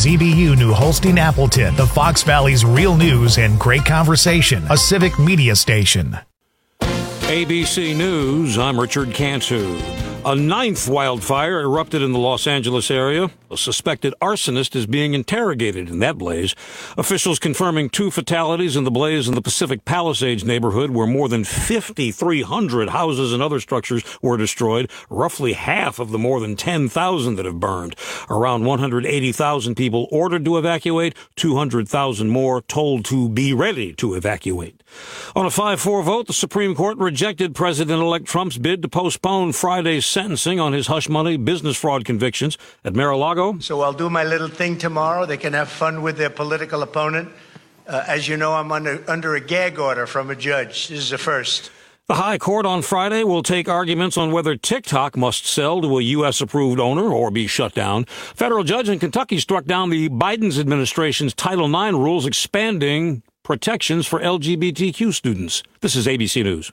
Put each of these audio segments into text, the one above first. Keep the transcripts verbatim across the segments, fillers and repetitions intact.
Z B U New Holstein Appleton, the Fox Valley's real news and great conversation, a civic media station. A B C News, I'm Richard Cantu. A ninth wildfire erupted in the Los Angeles area. A suspected arsonist is being interrogated in that blaze. Officials confirming two fatalities in the blaze in the Pacific Palisades neighborhood, where more than fifty-three hundred houses and other structures were destroyed, roughly half of the more than ten thousand that have burned. Around one hundred eighty thousand people ordered to evacuate, two hundred thousand more told to be ready to evacuate. On a five four vote, the Supreme Court rejected President-elect Trump's bid to postpone Friday's sentencing on his hush money business fraud convictions at Mar-a-Lago. So I'll do my little thing tomorrow. They can have fun with their political opponent. Uh, as you know, I'm under, under a gag order from a judge. This is a first. The High Court on Friday will take arguments on whether TikTok must sell to a U S-approved owner or be shut down. Federal judge in Kentucky struck down the Biden administration's Title nine rules expanding protections for L G B T Q students. This is A B C News.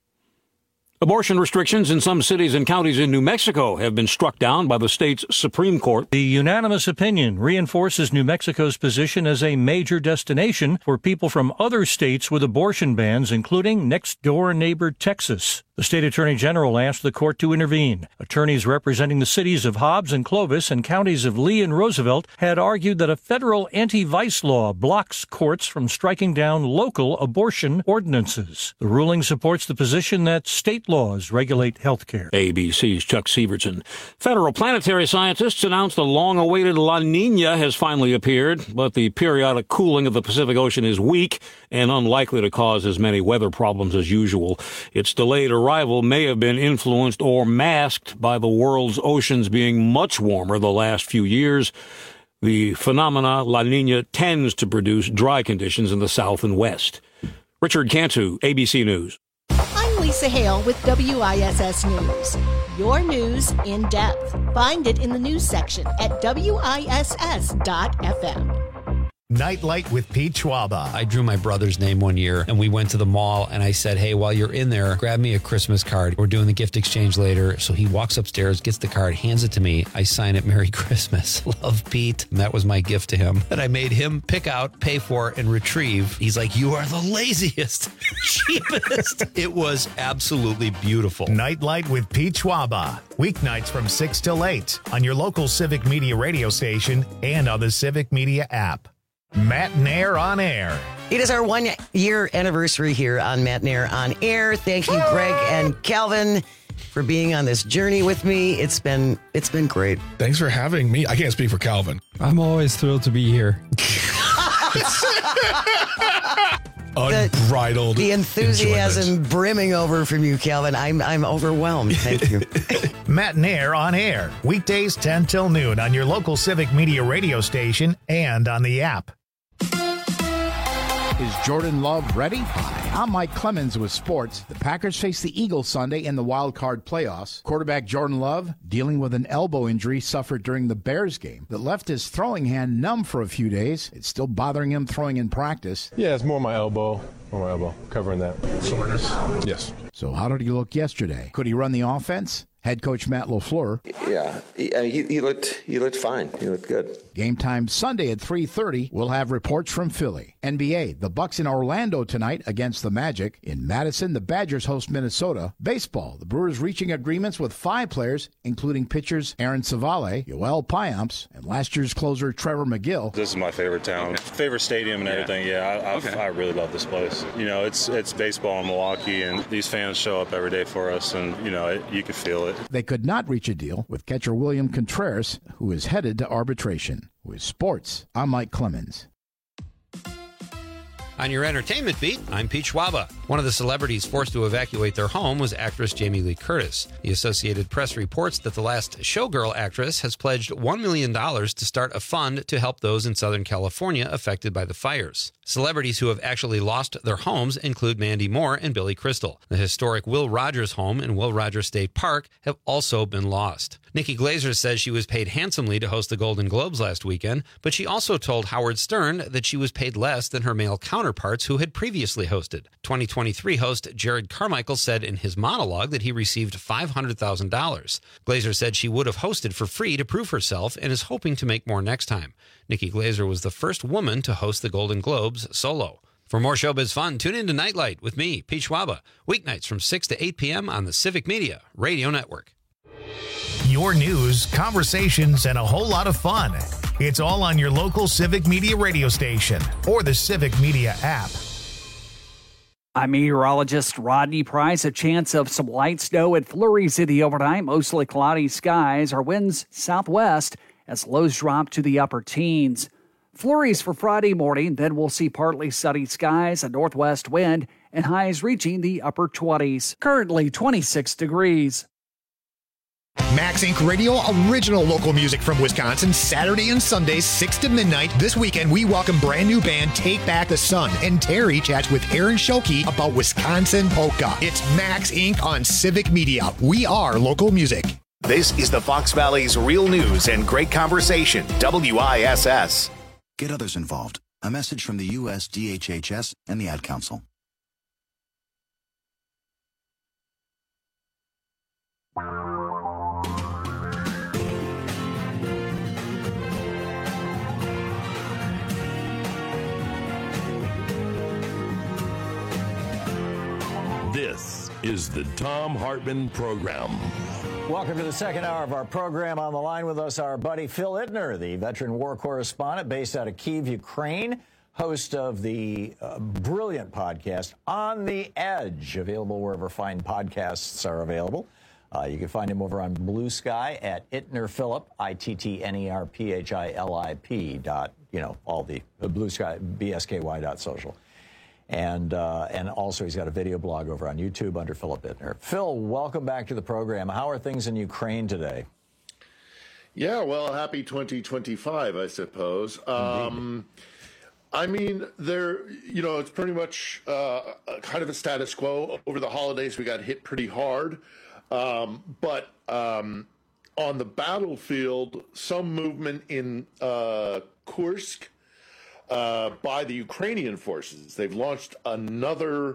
Abortion restrictions in some cities and counties in New Mexico have been struck down by the state's Supreme Court. The unanimous opinion reinforces New Mexico's position as a major destination for people from other states with abortion bans, including next-door neighbor Texas. The state attorney general asked the court to intervene. Attorneys representing the cities of Hobbs and Clovis and counties of Lee and Roosevelt had argued that a federal anti-vice law blocks courts from striking down local abortion ordinances. The ruling supports the position that state laws regulate health care. A B C's Chuck Severson. Federal planetary scientists announced the long-awaited La Nina has finally appeared, but the periodic cooling of the Pacific Ocean is weak and unlikely to cause as many weather problems as usual. Its delayed arrival may have been influenced or masked by the world's oceans being much warmer the last few years. The phenomena La Nina tends to produce dry conditions in the south and west. Richard Cantu, A B C News. I'm Lisa Hale with W I S S News. Your news in depth. Find it in the news section at W I S S dot F M. Nightlight with Pete Schwaba. I drew my brother's name one year, and we went to the mall, and I said, hey, while you're in there, grab me a Christmas card. We're doing the gift exchange later. So he walks upstairs, gets the card, hands it to me. I sign it, Merry Christmas. Love, Pete. And that was my gift to him that I made him pick out, pay for, and retrieve. He's like, you are the laziest, cheapest. It was absolutely beautiful. Nightlight with Pete Schwaba. Weeknights from six till eight on your local Civic Media radio station and on the Civic Media app. Matt Nair on Air. It is our one-year anniversary here on Matt Nair on Air. Thank you, Greg and Calvin, for being on this journey with me. It's been it's been great. Thanks for having me. I can't speak for Calvin. I'm always thrilled to be here. Unbridled The, the enthusiasm enjoyment. brimming over from you, Calvin. I'm I'm overwhelmed. Thank you. Matt Nair on Air. Weekdays ten till noon on your local Civic Media radio station and on the app. Is Jordan Love ready? Hi, I'm Mike Clemens with sports. The Packers face the Eagles Sunday in the wild card playoffs. Quarterback Jordan Love dealing with an elbow injury suffered during the Bears game that left his throwing hand numb for a few days. It's still bothering him throwing in practice. Yeah, it's more my elbow. More my elbow. Covering that. Soreness. Yes. So how did he look yesterday? Could he run the offense? Head coach Matt LaFleur. Yeah, he, I mean, he, he looked he looked fine. He looked good. Game time Sunday at three thirty. We'll have reports from Philly. N B A, the Bucks in Orlando tonight against the Magic. In Madison, the Badgers host Minnesota. Baseball, the Brewers reaching agreements with five players, including pitchers Aaron Savale, Yoel Payamps, and last year's closer Trevor McGill. This is my favorite town. Favorite stadium and everything. Yeah, I, I, okay. I really love this place. You know, it's it's baseball in Milwaukee, and these fans show up every day for us, and, you know, it, you can feel it. They could not reach a deal with catcher William Contreras, who is headed to arbitration. With sports, I'm Mike Clemens. On your entertainment beat, I'm Pete Schwaba. One of the celebrities forced to evacuate their home was actress Jamie Lee Curtis. The Associated Press reports that the last Showgirl actress has pledged one million dollars to start a fund to help those in Southern California affected by the fires. Celebrities who have actually lost their homes include Mandy Moore and Billy Crystal. The historic Will Rogers home in Will Rogers State Park have also been lost. Nikki Glaser says she was paid handsomely to host the Golden Globes last weekend, but she also told Howard Stern that she was paid less than her male counterparts who had previously hosted. twenty twenty-three host Jared Carmichael said in his monologue that he received five hundred thousand dollars. Glaser said she would have hosted for free to prove herself and is hoping to make more next time. Nikki Glaser was the first woman to host the Golden Globes solo. For more showbiz fun, tune in to Nightlight with me, Pete Schwaba, weeknights from six to eight p.m. on the Civic Media Radio Network. Your news, conversations, and a whole lot of fun. It's all on your local Civic Media radio station or the Civic Media app. I'm meteorologist Rodney Price. A chance of some light snow and flurries in the overnight. Mostly cloudy skies. Our winds southwest as lows drop to the upper teens. Flurries for Friday morning. Then we'll see partly sunny skies, a northwest wind, and highs reaching the upper twenties. Currently twenty-six degrees. Max Incorporated. Radio, original local music from Wisconsin, Saturday and Sundays, six to midnight. This weekend, we welcome brand new band Take Back the Sun, and Terry chats with Aaron Schulke about Wisconsin polka. It's Max Incorporated on Civic Media. We are local music. This is the Fox Valley's real news and great conversation, W I S S. Get others involved. A message from the U S D H H S and the Ad Council. This is the Thom Hartmann Program. Welcome to the second hour of our program. On the line with us, our buddy Phil Ittner, the veteran war correspondent based out of Kyiv, Ukraine, host of the uh, brilliant podcast On the Edge, available wherever fine podcasts are available. Uh, you can find him over on Blue Sky at Ittner Philip, I T T N E R P H I L I P dot, you know, all the uh, Blue Sky, B S K Y dot social. And uh, and also he's got a video blog over on YouTube under Philip Ittner. Phil, welcome back to the program. How are things in Ukraine today? Yeah, well, happy twenty twenty-five, I suppose. Um, I mean, there, you know, it's pretty much uh, kind of a status quo. Over the holidays, we got hit pretty hard. Um, but um, on the battlefield, some movement in uh, Kursk, Uh, by the Ukrainian forces. They've launched another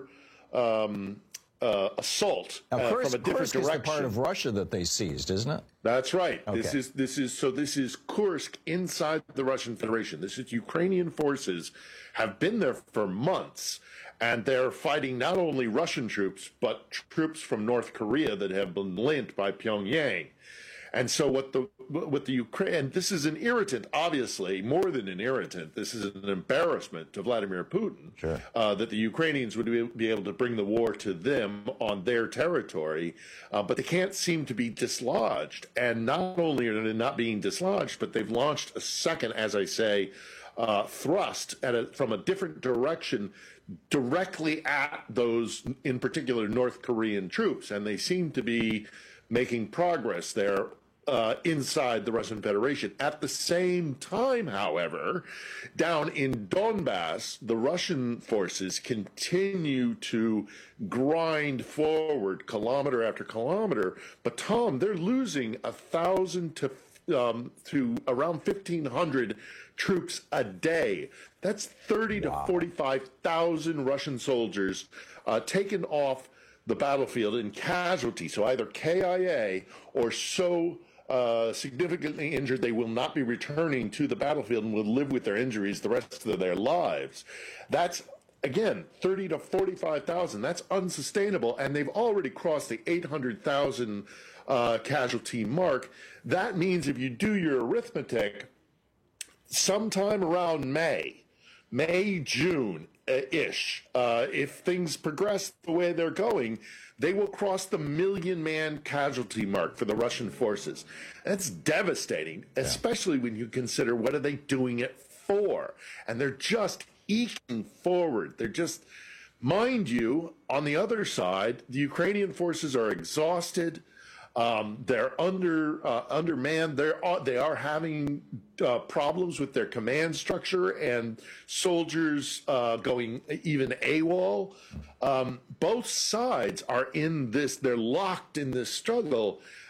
um, uh, assault now, uh, Kursk, from a different Kursk direction. is the part of Russia that they seized, isn't it? That's right. Okay. This is this is so. This is Kursk inside the Russian Federation. This is Ukrainian forces have been there for months, and they're fighting not only Russian troops but troops from North Korea that have been lent by Pyongyang. And so what the what the Ukraine, and this is an irritant, obviously, more than an irritant. This is an embarrassment to Vladimir Putin, sure. uh, that the Ukrainians would be able to bring the war to them on their territory, uh, but they can't seem to be dislodged. And not only are they not being dislodged, but they've launched a second, as I say, uh, thrust at a, from a different direction, directly at those, in particular, North Korean troops. And they seem to be making progress there uh, inside the Russian Federation. At the same time, however, down in Donbass, the Russian forces continue to grind forward kilometer after kilometer. But, Tom, they're losing a thousand to um, to around fifteen hundred troops a day. That's thirty wow. to forty-five thousand Russian soldiers uh, taken off the battlefield in casualty, so either K I A or so uh, significantly injured they will not be returning to the battlefield and will live with their injuries the rest of their lives. That's, again, thirty to forty-five thousand. That's unsustainable, and they've already crossed the eight hundred thousand uh, casualty mark. That means if you do your arithmetic, sometime around May, May, June, ish. Uh, if things progress the way they're going, they will cross the million-man casualty mark for the Russian forces. That's devastating, especially when you consider what are they doing it for. And they're just eking forward. They're just, mind you, on the other side, the Ukrainian forces are exhausted. Um, they're under uh, undermanned. They're uh, they are having uh, problems with their command structure and soldiers uh, going even AWOL. Um, both sides are in this. They're locked in this struggle,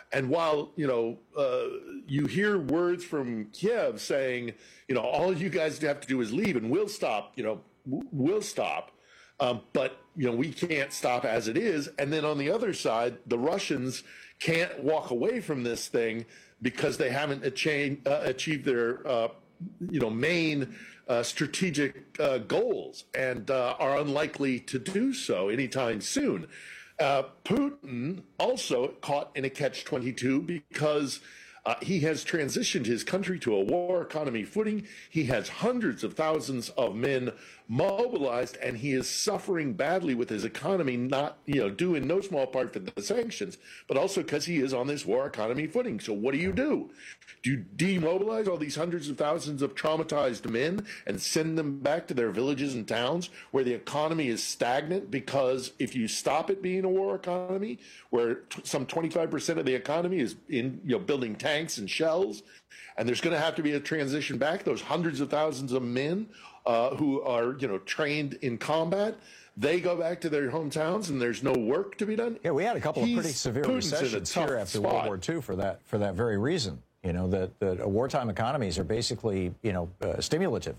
And while, you know, uh, you hear words from Kiev saying, you know, all you guys have to do is leave and we'll stop, you know, we'll stop. Um, but, you know, we can't stop as it is. And then on the other side, the Russians can't walk away from this thing because they haven't achieved, uh, achieved their, uh, you know, main uh, strategic uh, goals and uh, are unlikely to do so anytime soon. Uh, Putin also caught in a catch twenty-two because uh, he has transitioned his country to a war economy footing. He has hundreds of thousands of men mobilized, and he is suffering badly with his economy, not, you know, due in no small part for the sanctions, but also because he is on this war economy footing. So what do you do? Do you demobilize all these hundreds of thousands of traumatized men and send them back to their villages and towns where the economy is stagnant? Because if you stop it being a war economy, where t- some twenty-five percent of the economy is in, you know, building tanks and shells, and there's going to have to be a transition back, those hundreds of thousands of men uh, who are, you know, trained in combat, they go back to their hometowns and there's no work to be done. Yeah, we had a couple He's, of pretty severe Putin's recessions here after spot. World War Two for that for that very reason. You know, that, that wartime economies are basically, you know, uh, stimulative.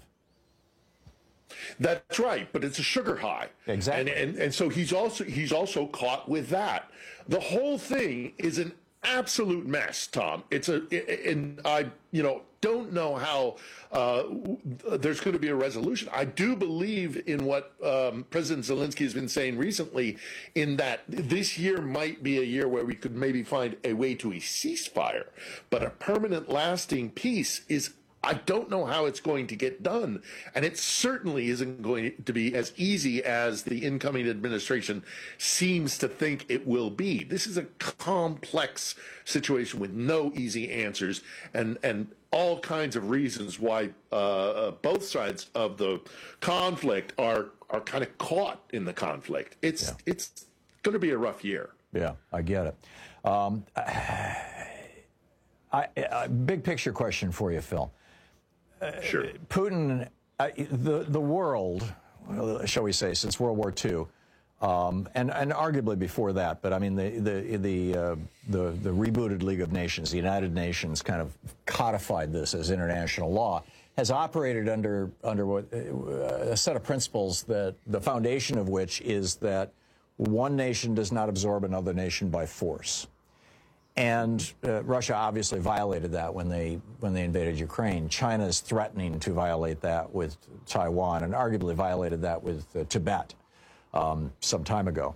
That's right, but it's a sugar high. Exactly. And, and and so he's also he's also caught with that. The whole thing is an absolute mess, Tom. It's a and I you know don't know how uh, there's going to be a resolution. I do believe in what um, President Zelensky has been saying recently, in that this year might be a year where we could maybe find a way to a ceasefire, but a permanent, lasting peace is. I don't know how it's going to get done, and it certainly isn't going to be as easy as the incoming administration seems to think it will be. This is a complex situation with no easy answers, and, and all kinds of reasons why uh, both sides of the conflict are are kind of caught in the conflict. It's yeah. it's going to be a rough year. Yeah, I get it. Um, I, a big picture question for you, Phil. Uh, sure. Putin, uh, the the world, shall we say, since World War Two, um, and and arguably before that, but I mean the the the, uh, the the rebooted League of Nations, the United Nations, kind of codified this as international law, has operated under under what uh, a set of principles that the foundation of which is that one nation does not absorb another nation by force. And uh, Russia obviously violated that when they when they invaded Ukraine. China is threatening to violate that with Taiwan, and arguably violated that with uh, Tibet um, some time ago.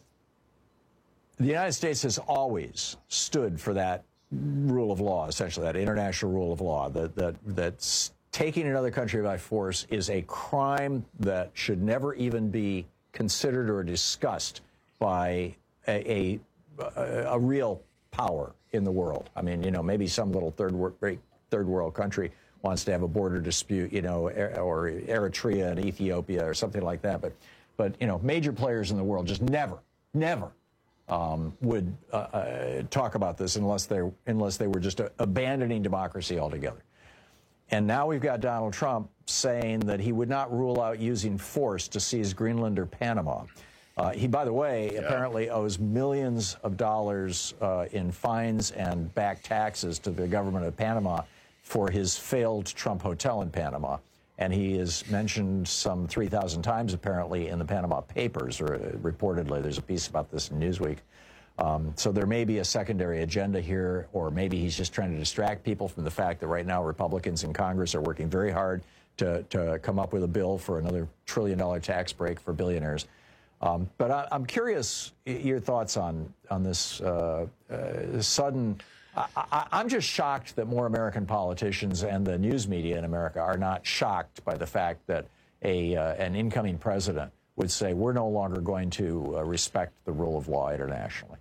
The United States has always stood for that rule of law, essentially that international rule of law. That that that's taking another country by force is a crime that should never even be considered or discussed by a a, a real power in the world. I mean, you know, maybe some little third world, third world country wants to have a border dispute, you know, or Eritrea and Ethiopia or something like that. But, but you know, major players in the world just never, never um, would uh, uh, talk about this unless they unless they were just uh, abandoning democracy altogether. And now we've got Donald Trump saying that he would not rule out using force to seize Greenland or Panama. Uh, he, by the way, yeah. apparently owes millions of dollars uh, in fines and back taxes to the government of Panama for his failed Trump hotel in Panama. And he is mentioned some three thousand times, apparently, in the Panama Papers, or uh, reportedly. There's a piece about this in Newsweek. Um, so there may be a secondary agenda here, or maybe he's just trying to distract people from the fact that right now Republicans in Congress are working very hard to, to come up with a bill for another trillion dollar tax break for billionaires. Um, but I, I'm curious your thoughts on on this uh, uh, sudden. I, I, I'm just shocked that more American politicians and the news media in America are not shocked by the fact that a uh, an incoming president would say we're no longer going to uh, respect the rule of law internationally.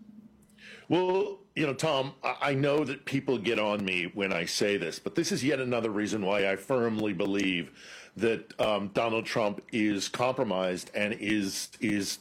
Well, you know, Tom, I know that people get on me when I say this, but this is yet another reason why I firmly believe that um, Donald Trump is compromised and is is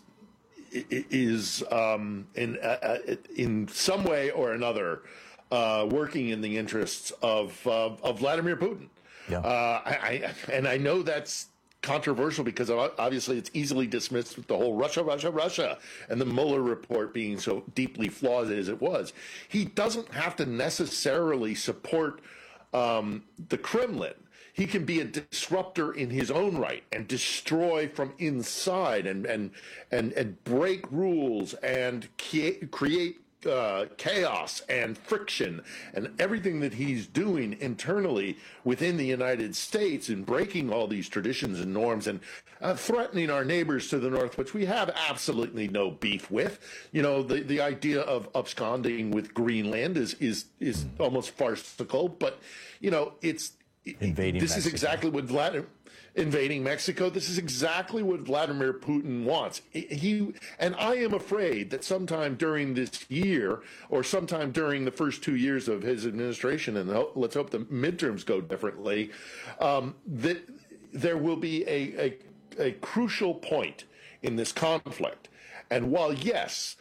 is um, in uh, in some way or another uh, working in the interests of uh, of Vladimir Putin. Yeah. Uh, I, I, and I know that's controversial because obviously it's easily dismissed with the whole Russia, Russia, Russia, and the Mueller report being so deeply flawed as it was. He doesn't have to necessarily support um, the Kremlin. He can be a disruptor in his own right and destroy from inside and and and, and break rules and create Uh, chaos and friction and everything that he's doing internally within the United States and breaking all these traditions and norms and uh, threatening our neighbors to the north, which we have absolutely no beef with. You know, the, the idea of absconding with Greenland is is is mm. almost farcical, but you know, it's invading. This Mexico. is exactly what Vladimir. Invading Mexico. This is exactly what Vladimir Putin wants. He and I am afraid that sometime during this year, or sometime during the first two years of his administration, and let's hope the midterms go differently, um, that there will be a, a a crucial point in this conflict. And while yes,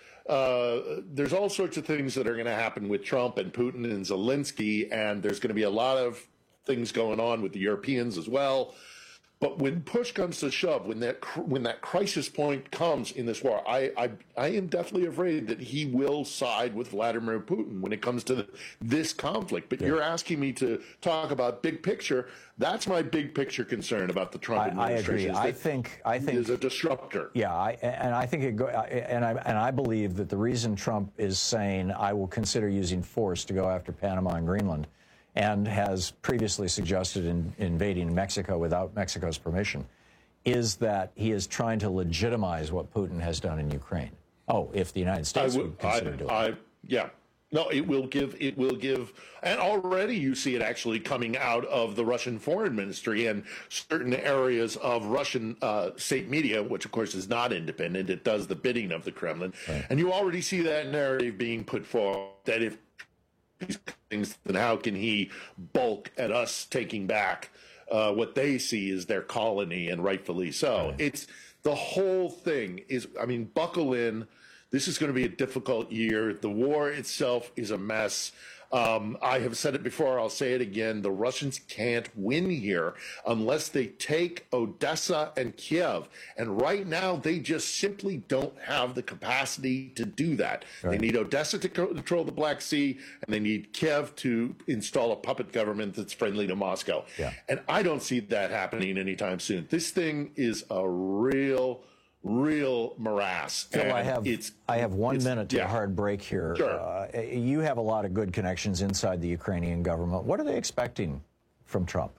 uh, there's all sorts of things that are going to happen with Trump and Putin and Zelensky, and there's going to be a lot of things going on with the Europeans as well. But when push comes to shove, when that when that crisis point comes in this war, I, I I am definitely afraid that he will side with Vladimir Putin when it comes to the, this conflict. But yeah. You're asking me to talk about big picture. That's my big picture concern about the Trump I, administration. I agree. I think I think is a disruptor. Yeah, I, and I think it go, and I and I believe that the reason Trump is saying I will consider using force to go after Panama and Greenland, and has previously suggested in, invading Mexico without Mexico's permission, is that he is trying to legitimize what Putin has done in Ukraine. Oh, if the United States I would, would consider I, doing I, it. Yeah. No, it will give, it will give, and already you see it actually coming out of the Russian foreign ministry and certain areas of Russian uh, state media, which of course is not independent. It does the bidding of the Kremlin. Right. And you already see that narrative being put forward that if these things, then how can he bulk at us taking back uh, what they see as their colony, and rightfully so. Right. It's the whole thing is, I mean, buckle in. This is going to be a difficult year. The war itself is a mess. Um, I have said it before. I'll say it again. The Russians can't win here unless they take Odessa and Kiev. And right now, they just simply don't have the capacity to do that. Right. They need Odessa to control the Black Sea, and they need Kiev to install a puppet government that's friendly to Moscow. Yeah. And I don't see that happening anytime soon. This thing is a real... real morass. Phil, and I have it's, I have one it's, minute to yeah. a hard break here. Sure. Uh, you have a lot of good connections inside the Ukrainian government. What are they expecting from Trump?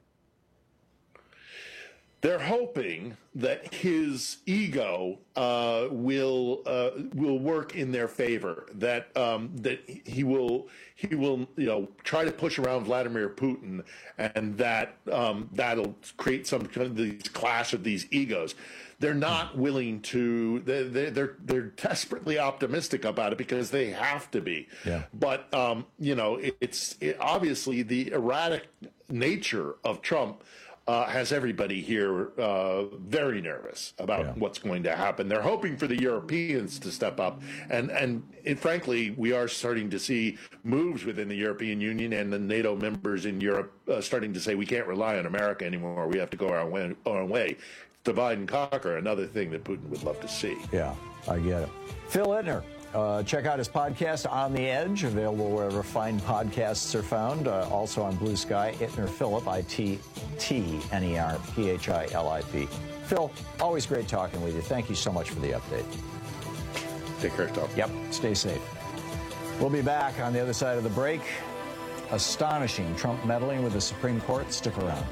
They're hoping that his ego uh, will uh, will work in their favor. That um, that he will he will you know try to push around Vladimir Putin, and that um, that'll create some kind of these clash of these egos. They're not willing to. They're they're they're desperately optimistic about it because they have to be. Yeah. But um, you know, it, it's it, obviously the erratic nature of Trump uh, has everybody here uh, very nervous about yeah. what's going to happen. They're hoping for the Europeans to step up, and and it, frankly, we are starting to see moves within the European Union and the NATO members in Europe uh, starting to say we can't rely on America anymore. We have to go our way. Our way. Divide and conquer, another thing that Putin would love to see. Yeah, I get it. Phil Ittner, uh, check out his podcast, On the Edge, available wherever fine podcasts are found. Uh, also on Blue Sky, Ittner Phillip, I T T N E R P H I L I P. Phil, always great talking with you. Thank you so much for the update. Take care, Tom. Yep, stay safe. We'll be back on the other side of the break. Astonishing Trump meddling with the Supreme Court. Stick around.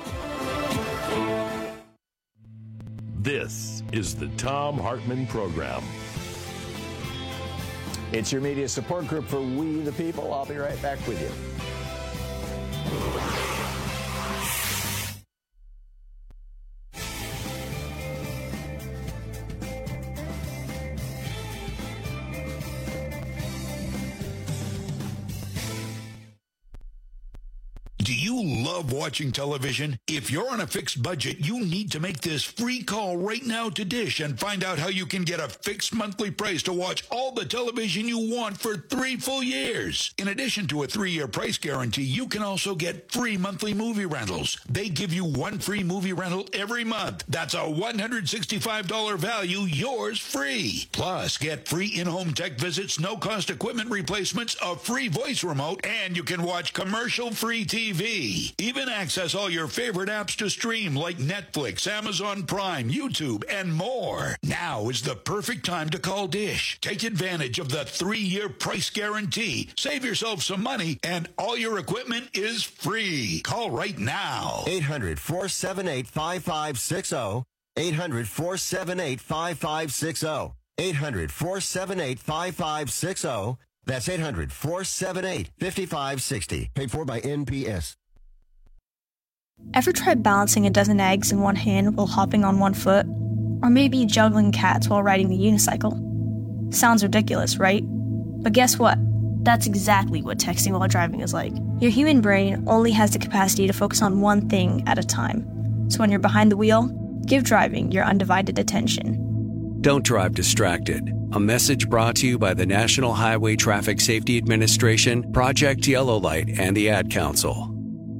This is the Thom Hartmann Program. It's your media support group for We the People. I'll be right back with you. Do you love watching television? If you're on a fixed budget, you need to make this free call right now to Dish and find out how you can get a fixed monthly price to watch all the television you want for three full years. In addition to a three-year price guarantee, you can also get free monthly movie rentals. They give you one free movie rental every month. That's a one hundred sixty-five dollars value, yours free. Plus, get free in-home tech visits, no-cost equipment replacements, a free voice remote, and you can watch commercial-free T V. Even access all your favorite apps to stream like Netflix, Amazon Prime, YouTube, and more. Now is the perfect time to call Dish. Take advantage of the three-year price guarantee. Save yourself some money, and all your equipment is free. Call right now. eight hundred, four seven eight, five five six zero. eight hundred, four seven eight, five five six zero. eight hundred, four seven eight, five five six zero. That's eight hundred, four seven eight, five five six zero. Paid for by N P S. Ever tried balancing a dozen eggs in one hand while hopping on one foot? Or maybe juggling cats while riding the unicycle? Sounds ridiculous, right? But guess what? That's exactly what texting while driving is like. Your human brain only has the capacity to focus on one thing at a time. So when you're behind the wheel, give driving your undivided attention. Don't drive distracted. A message brought to you by the National Highway Traffic Safety Administration, Project Yellow Light, and the Ad Council.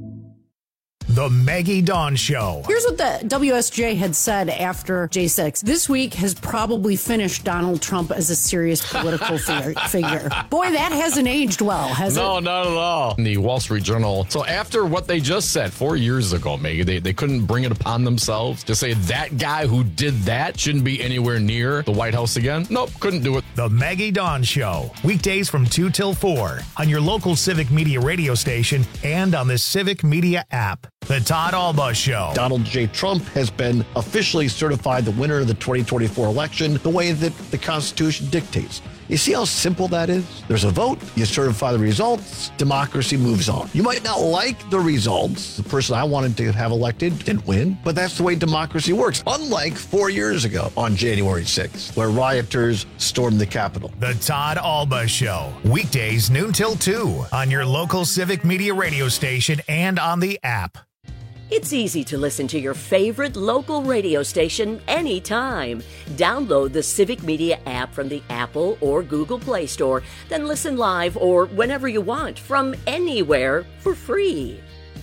The Maggie Dawn Show. Here's what the W S J had said after J six. This week has probably finished Donald Trump as a serious political figure. Boy, that hasn't aged well, has no, it? No, not at all. In the Wall Street Journal. So after what they just said four years ago, Maggie, they, they couldn't bring it upon themselves to say that guy who did that shouldn't be anywhere near the White House again. Nope, couldn't do it. The Maggie Dawn Show. Weekdays from two till four on your local Civic Media radio station and on the Civic Media app. The Todd Alba Show. Donald J. Trump has been officially certified the winner of the twenty twenty-four election the way that the Constitution dictates. You see how simple that is? There's a vote, you certify the results, democracy moves on. You might not like the results. The person I wanted to have elected didn't win, but that's the way democracy works. Unlike four years ago on January sixth, where rioters stormed the Capitol. The Todd Alba Show. Weekdays noon till two on your local Civic Media radio station and on the app. It's easy to listen to your favorite local radio station anytime. Download the Civic Media app from the Apple or Google Play Store, then listen live or whenever you want from anywhere for free.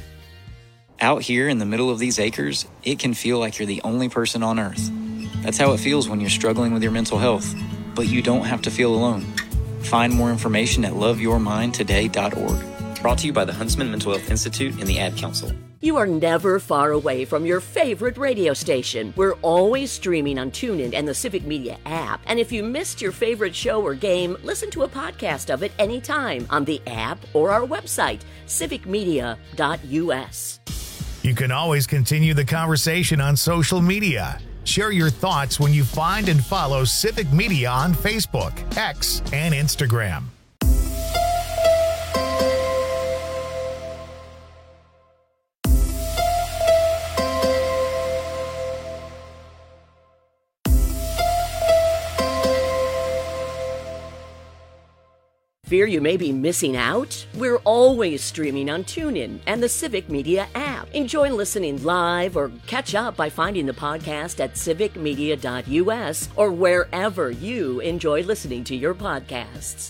Out here in the middle of these acres, it can feel like you're the only person on Earth. That's how it feels when you're struggling with your mental health. But you don't have to feel alone. Find more information at love your mind today dot org. Brought to you by the Huntsman Mental Health Institute and the Ad Council. You are never far away from your favorite radio station. We're always streaming on TuneIn and the Civic Media app. And if you missed your favorite show or game, listen to a podcast of it anytime on the app or our website, civic media dot u s. You can always continue the conversation on social media. Share your thoughts when you find and follow Civic Media on Facebook, X, and Instagram. Fear you may be missing out? We're always streaming on TuneIn and the Civic Media app. Enjoy listening live or catch up by finding the podcast at civic media dot u s or wherever you enjoy listening to your podcasts.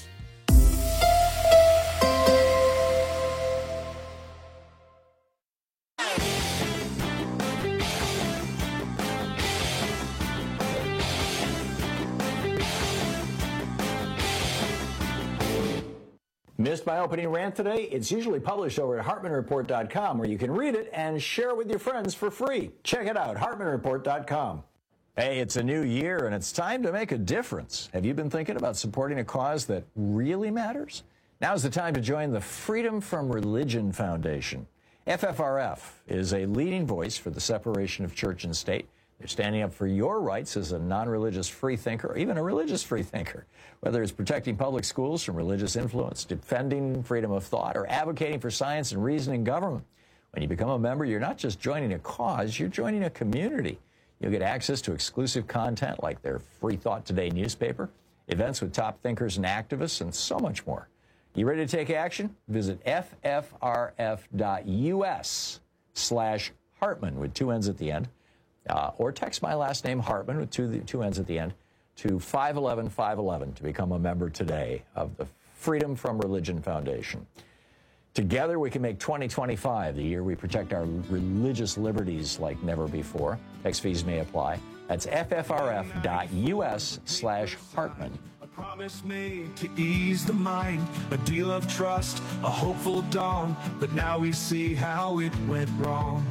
Missed my opening rant today? It's usually published over at hartman report dot com, where you can read it and share it with your friends for free. Check it out, hartman report dot com. Hey, it's a new year, and it's time to make a difference. Have you been thinking about supporting a cause that really matters? Now's the time to join the Freedom from Religion Foundation. F F R F is a leading voice for the separation of church and state. They're standing up for your rights as a non-religious freethinker, or even a religious freethinker. Whether it's protecting public schools from religious influence, defending freedom of thought, or advocating for science and reason in government. When you become a member, you're not just joining a cause, you're joining a community. You'll get access to exclusive content like their Free Thought Today newspaper, events with top thinkers and activists, and so much more. You ready to take action? Visit ffrf.us slash Hartman with two N's at the end, uh, or text my last name, Hartman, with two, two N's at the end, to five one one, five one one to become a member today of the Freedom from Religion Foundation. Together, we can make twenty twenty-five the year we protect our religious liberties like never before. Tax fees may apply. That's ffrf.us slash Hartman. Promise made to ease the mind, a deal of trust, a hopeful dawn, but now we see how it went wrong.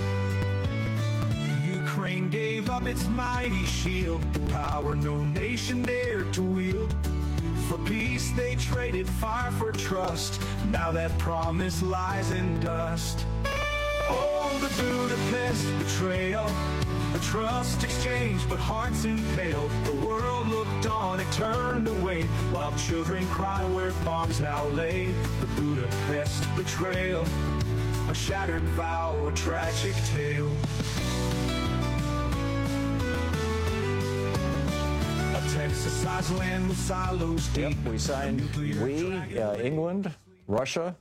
Ukraine gave up its mighty shield, power no nation dared to wield. For peace they traded fire for trust, now that promise lies in dust. Oh, the Budapest betrayal, a trust exchange, but hearts impaled. The world looked on, it turned away, while children cry where bombs now lay. The Budapest betrayal, a shattered vow, a tragic tale. A Texas-sized land with silos deep. Yep, we signed, we, uh, England, Russia,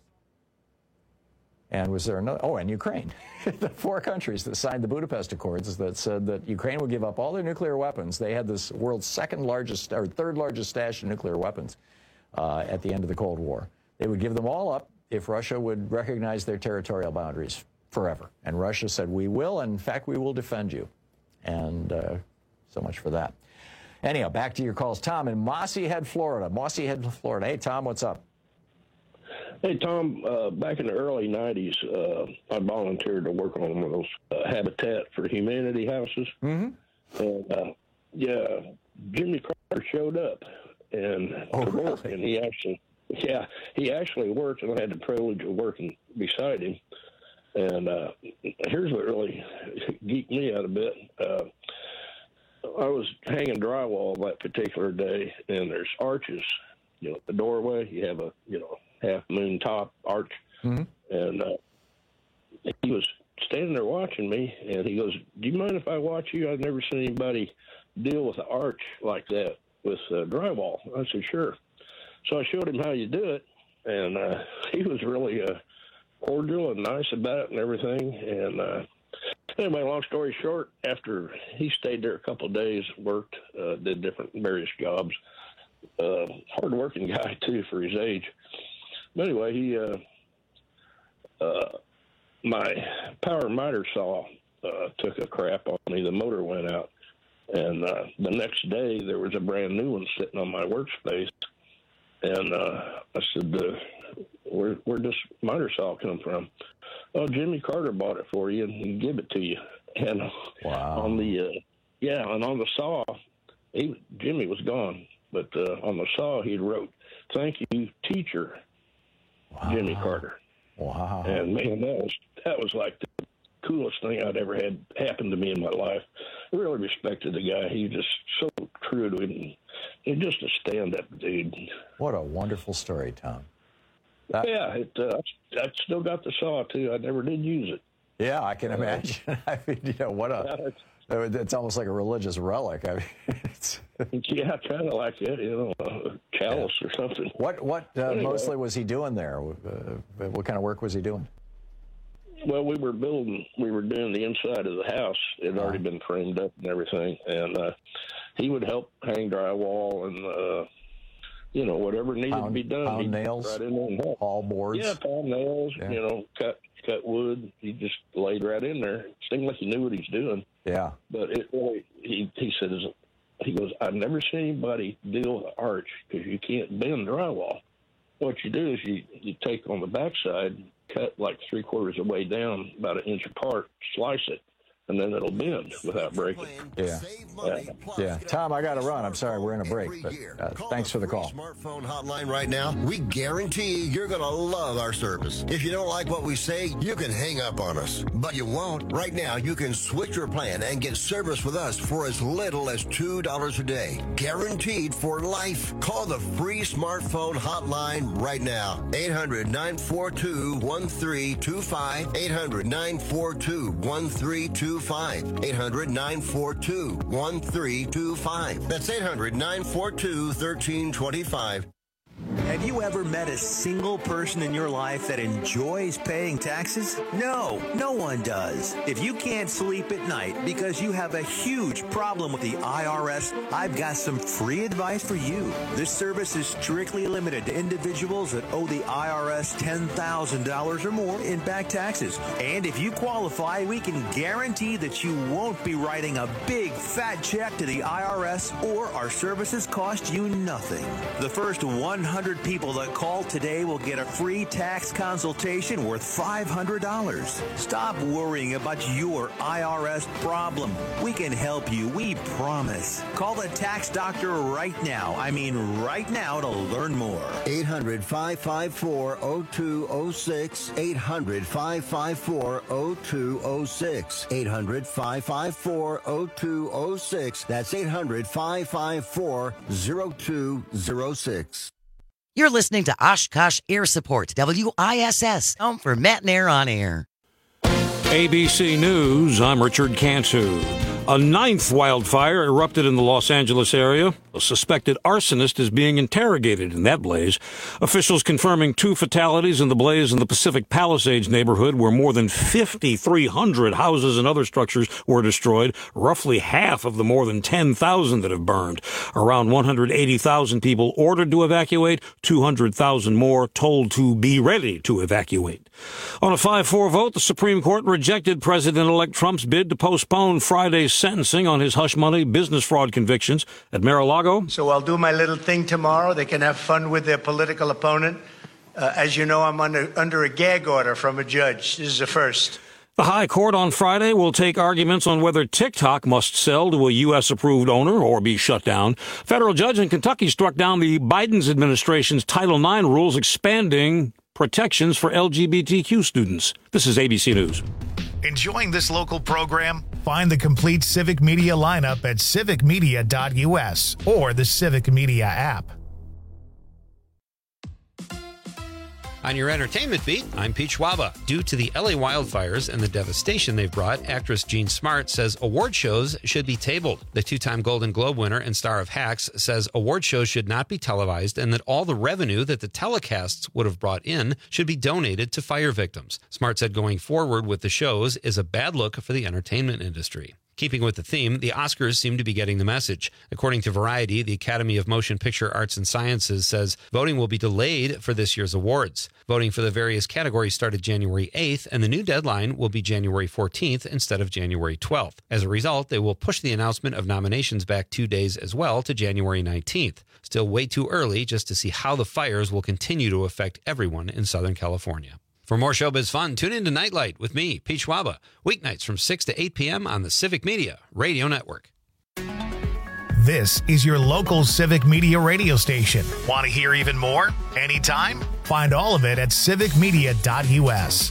and was there another? Oh, and Ukraine. The four countries that signed the Budapest Accords that said that Ukraine would give up all their nuclear weapons. They had this world's second largest or third largest stash of nuclear weapons uh, at the end of the Cold War. They would give them all up if Russia would recognize their territorial boundaries forever. And Russia said, we will, and in fact, we will defend you. And uh, so much for that. Anyhow, back to your calls. Tom in Mossy Head, Florida. Mossy Head, Florida. Hey, Tom, what's up? Hey, Tom, uh, back in the early nineties, uh, I volunteered to work on one of those uh, Habitat for Humanity houses. Mm-hmm. And, uh, yeah, Jimmy Carter showed up and oh, to work, really? and he actually, yeah, he actually worked, and I had the privilege of working beside him. And uh, here's what really geeked me out a bit. Uh, I was hanging drywall that particular day, and there's arches. You know, the doorway, you have a, you know, half moon top arch. Mm-hmm. And uh, he was standing there watching me, and he goes, do you mind if I watch you? I've never seen anybody deal with an arch like that with uh, drywall. I said, sure. So I showed him how you do it, and uh, he was really uh, cordial and nice about it and everything. And uh, anyway, long story short, after he stayed there a couple of days, worked, uh, did different various jobs, uh, hard-working guy, too, for his age. But anyway, he, uh, uh, my power miter saw uh, took a crap on me. The motor went out. And uh, the next day, there was a brand new one sitting on my workspace. And uh, I said, uh, where, where'd this miter saw come from? Oh, Jimmy Carter bought it for you, and he gave it to you. And wow. on the, uh, yeah, and on the saw, he, Jimmy was gone. But uh, on the saw, he wrote, thank you, teacher. Wow. Jimmy Carter. Wow. And man, that was that was like the coolest thing I'd ever had happen to me in my life. I really respected the guy. He was just so true to him. He's just a stand-up dude. What a wonderful story, Tom. That, yeah, it, uh, I still got the saw, too. I never did use it. Yeah, I can imagine. I mean, you know, what a... Yeah, it's, it's almost like a religious relic. I mean, it's, yeah, kind of like it, you know, a chalice yeah. or something. What what uh, anyway. mostly was he doing there? Uh, what kind of work was he doing? Well, we were building, we were doing the inside of the house. It had uh-huh. already been framed up and everything. And uh, he would help hang drywall and, uh, you know, whatever needed pound, to be done. Pound nails, right in there and help. all boards. Yeah, pound nails, yeah. you know, cut cut wood. He just laid right in there. It seemed like he knew what he's doing. Yeah. But it really, he, he says, he goes, I've never seen anybody deal with an arch because you can't bend drywall. What you do is you, you take on the backside, cut like three quarters of the way down, about an inch apart, slice it, and then it'll bend without breaking. Yeah. Yeah. yeah. Tom, I got to run. I'm sorry, we're in a break, but uh, thanks for the call. Smartphone hotline right now. We guarantee you're going to love our service. If you don't like what we say, you can hang up on us, but you won't. Right now, you can switch your plan and get service with us for as little as two dollars a day. Guaranteed for life. Call the free smartphone hotline right now. eight hundred, nine four two, one three two five. eight hundred, nine four two, one three two five. eight hundred, nine four two, one three two five. That's eight hundred, nine four two, one three two five. And Have you ever met a single person in your life that enjoys paying taxes? No, no one does. If you can't sleep at night because you have a huge problem with the I R S, I've got some free advice for you. This service is strictly limited to individuals that owe the I R S ten thousand dollars or more in back taxes. And if you qualify, we can guarantee that you won't be writing a big fat check to the I R S, or our services cost you nothing. The first one hundred people that call today will get a free tax consultation worth five hundred dollars. Stop worrying about your I R S problem. We can help you, we promise. Call the tax doctor right now. I mean right now to learn more. eight hundred, five five four, oh two oh six. eight hundred, five five four, oh two oh six. eight hundred, five five four, oh two oh six. That's eight hundred, five five four, oh two oh six. You're listening to Oshkosh Air Support, W I S S, home for Matt and Air on Air. A B C News, I'm Richard Cantu. A ninth wildfire erupted in the Los Angeles area. A suspected arsonist is being interrogated in that blaze. Officials confirming two fatalities in the blaze in the Pacific Palisades neighborhood, where more than fifty-three hundred houses and other structures were destroyed, roughly half of the more than ten thousand that have burned. Around one hundred eighty thousand people ordered to evacuate, two hundred thousand more told to be ready to evacuate. On a five four vote, the Supreme Court rejected President-elect Trump's bid to postpone Friday's sentencing on his hush money business fraud convictions at Mar-a-Lago. So I'll do my little thing tomorrow. They can have fun with their political opponent. Uh, as you know, I'm under, under a gag order from a judge. This is a first. The High Court on Friday will take arguments on whether TikTok must sell to a U S-approved owner or be shut down. Federal judge in Kentucky struck down the Biden administration's Title nine rules expanding protections for L G B T Q students. This is A B C News. Enjoying this local program? Find the complete Civic Media lineup at civic media dot U S or the Civic Media app. On your entertainment beat, I'm Pete Schwaba. Due to the L A wildfires and the devastation they've brought, actress Jean Smart says award shows should be tabled. The two-time Golden Globe winner and star of Hacks says award shows should not be televised and that all the revenue that the telecasts would have brought in should be donated to fire victims. Smart said going forward with the shows is a bad look for the entertainment industry. Keeping with the theme, the Oscars seem to be getting the message. According to Variety, the Academy of Motion Picture Arts and Sciences says voting will be delayed for this year's awards. Voting for the various categories started January eighth, and the new deadline will be January fourteenth instead of January twelfth. As a result, they will push the announcement of nominations back two days as well to January nineteenth. Still way too early just to see how the fires will continue to affect everyone in Southern California. For more showbiz fun, tune in to Nightlight with me, Pete Schwaba, weeknights from six to eight p.m. on the Civic Media Radio Network. This is your local Civic Media radio station. Want to hear even more? Anytime? Find all of it at civic media dot U S.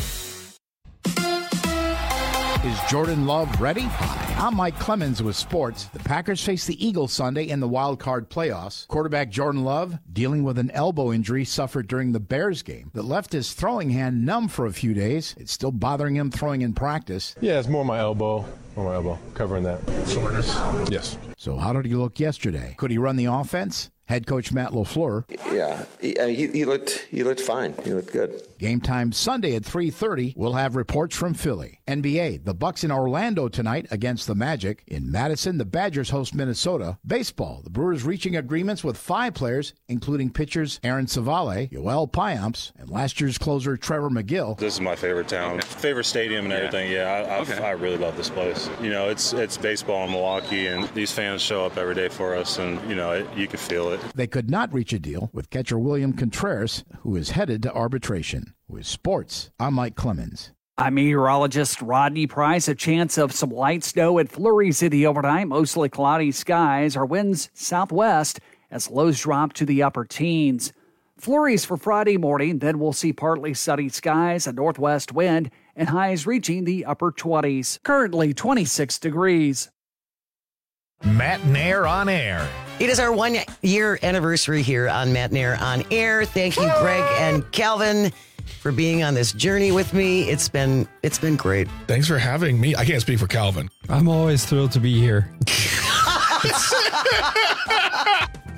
Is Jordan Love ready? Hi, I'm Mike Clemens with sports. The Packers face the Eagles Sunday in the wild card playoffs. Quarterback Jordan Love dealing with an elbow injury suffered during the Bears game that left his throwing hand numb for a few days. It's still bothering him throwing in practice. Yeah, it's more my elbow. More my elbow. Covering that. Soreness? Yes. So how did he look yesterday? Could he run the offense? Head coach Matt LaFleur. Yeah, he, I mean, he, he looked he looked fine. He looked good. Game time Sunday at three thirty. We'll have reports from Philly. N B A, the Bucks in Orlando tonight against the Magic. In Madison, the Badgers host Minnesota. Baseball, the Brewers reaching agreements with five players, including pitchers Aaron Savale, Yoel Payamps, and last year's closer Trevor McGill. This is my favorite town, favorite stadium and everything. Yeah, I, okay. I really love this place. You know, it's it's baseball in Milwaukee, and these fans show up every day for us, and you know, it, you can feel it. They could not reach a deal with catcher William Contreras, who is headed to arbitration. With sports, I'm Mike Clemens. I'm meteorologist Rodney Price. A chance of some light snow at Flurry City overnight. Mostly cloudy skies. Our winds southwest as lows drop to the upper teens. Flurries for Friday morning. Then we'll see partly sunny skies, a northwest wind, and highs reaching the upper twenties. Currently twenty-six degrees. Matt and Air on Air. It is our one-year anniversary here on Matt and Air on Air. Thank you, Greg and Calvin, for being on this journey with me. It's been it's been great. Thanks for having me. I can't speak for Calvin. I'm always thrilled to be here.